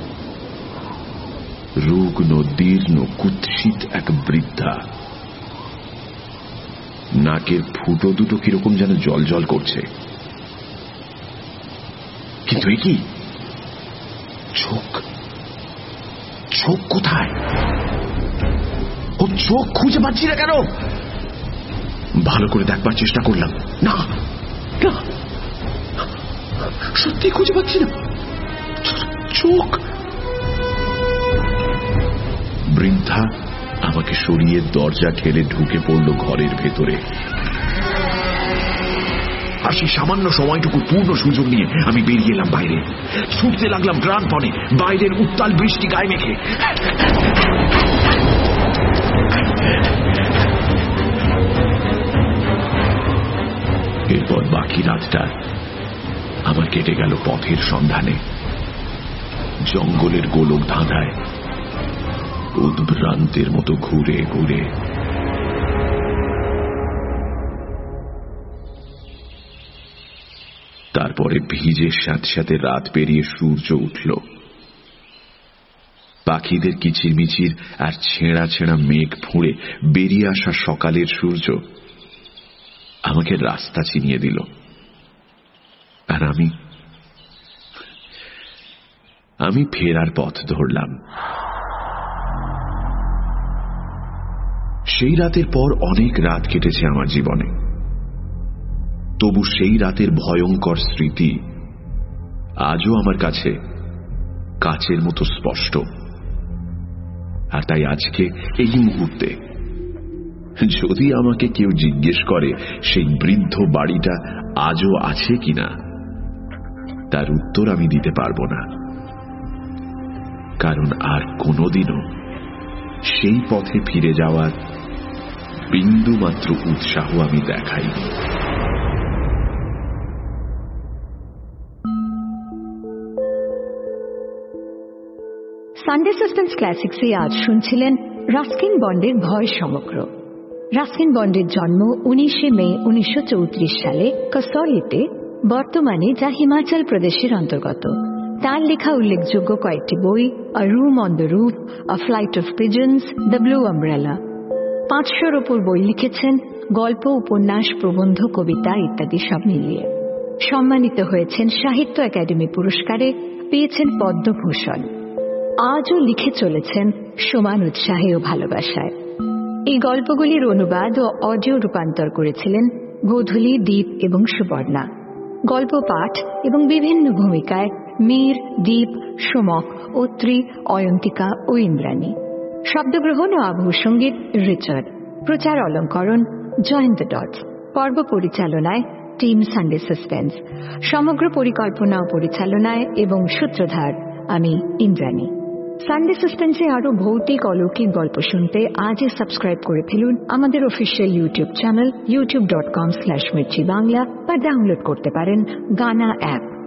রুগ্ন দীর্ণ কুৎসিত এক বৃদ্ধা। নাকের ফুটো দুটো কিরকম যেন জল জল করছে। কিন্তু এ কি? চোখ, চোখ কোথায়? ও চোখ খুঁজে পাচ্ছি না কেন? ভালো করে দেখবার চেষ্টা করলাম। না না, সত্যি খুঁজে পাচ্ছি না চোখ। বৃদ্ধা আমাকে সরিয়ে দরজা ঠেলে ঢুকে পড়ল ঘরের ভেতরে। আর সেই সামান্য সময়টুকু পূর্ণ সুযোগ নিয়ে আমি বেরিয়ে এলাম বাইরে। ছুটতে লাগলাম প্রাণপণে, বাইরের উত্তাল বৃষ্টি গায়ে মেখে। এরপর বাকি রাতটা আমার কেটে গেল পথের সন্ধানে, জঙ্গলের গোলক ধাঁধায়, উদ্ভ্রান্তের মতো ঘুরে ঘুরে। তারপরে ভিজে সাথে সাথে রাত পেরিয়ে সূর্য উঠল। পাখিদের কিচিরমিচির আর ছেঁড়া ছেঁড়া মেঘ ফুঁড়ে বেরিয়ে আসা সকালের সূর্য আমাকে রাস্তা চিনিয়ে দিল। আর আমি আমি ফেরার পথ ধরলাম। সেই রাতের পর অনেক রাত কেটেছে আমার জীবনে, তবু সেই রাতের ভয়ঙ্কর স্মৃতি আজও আমার কাছে কাচের মতো স্পষ্ট। আর তাই আজকে এই মুহূর্তে যদি আমাকে কেউ জিজ্ঞেস করে সেই বৃদ্ধ বাড়িটা আজও আছে কিনা, তার উত্তর আমি দিতে পারবো না, কারণ আর কোনোদিনও সেই পথে ফিরে যাওয়ার বিন্দু মাত্র উৎসাহ আমি দেখাইনি। সানডে সাসপেন্স ক্লাসিক্সে আজ শুনছিলেন রাস্কিন বন্ডের ভয় সমগ্র। রাস্কিন বন্ডের জন্ম উনিশে মে উনিশশো চৌত্রিশ সালে কসৌলিতে, বর্তমানে যা হিমাচল প্রদেশের অন্তর্গত। তার লেখা উল্লেখযোগ্য কয়েকটি বই: a room on the roof, a flight of pigeons, the blue umbrella. পাঁচশোর ওপর বই লিখেছেন, গল্প, উপন্যাস, প্রবন্ধ, কবিতা ইত্যাদি সব মিলিয়ে। সম্মানিত হয়েছেন সাহিত্য একাডেমি পুরস্কারে, পেয়েছেন পদ্মভূষণ। আজও লিখে চলেছেন সমান উৎসাহে ও ভালোবাসায়। এই গল্পগুলির অনুবাদ ও অডিও রূপান্তর করেছিলেন গোধূলি, দীপ এবং সুবর্ণা। গল্প পাঠ এবং বিভিন্ন ভূমিকায় মীর, দীপ, সোমক, অত্রি, অয়ন্তিকা ও ইন্দ্রাণী। শব্দগ্রহণ ও আবহ সঙ্গীত রিচার্ড। প্রচার অলঙ্করণ জয়েন্ট ডটস। পর্ব পরিচালনায় টিম সানডে সাসপেন্স। সমগ্র পরিকল্পনা ও পরিচালনায় এবং সূত্রধার আমি ইন্দ্রাণী। সানডে সাসপেন্সে আরো ভৌতিক অলৌকিক গল্প শুনতে আজই সাবস্ক্রাইব করে ফেলুন আমাদের official YouTube channel YouTube dot com slash Mirchi Bangla, বা ডাউনলোড করতে পারেন গানা অ্যাপ।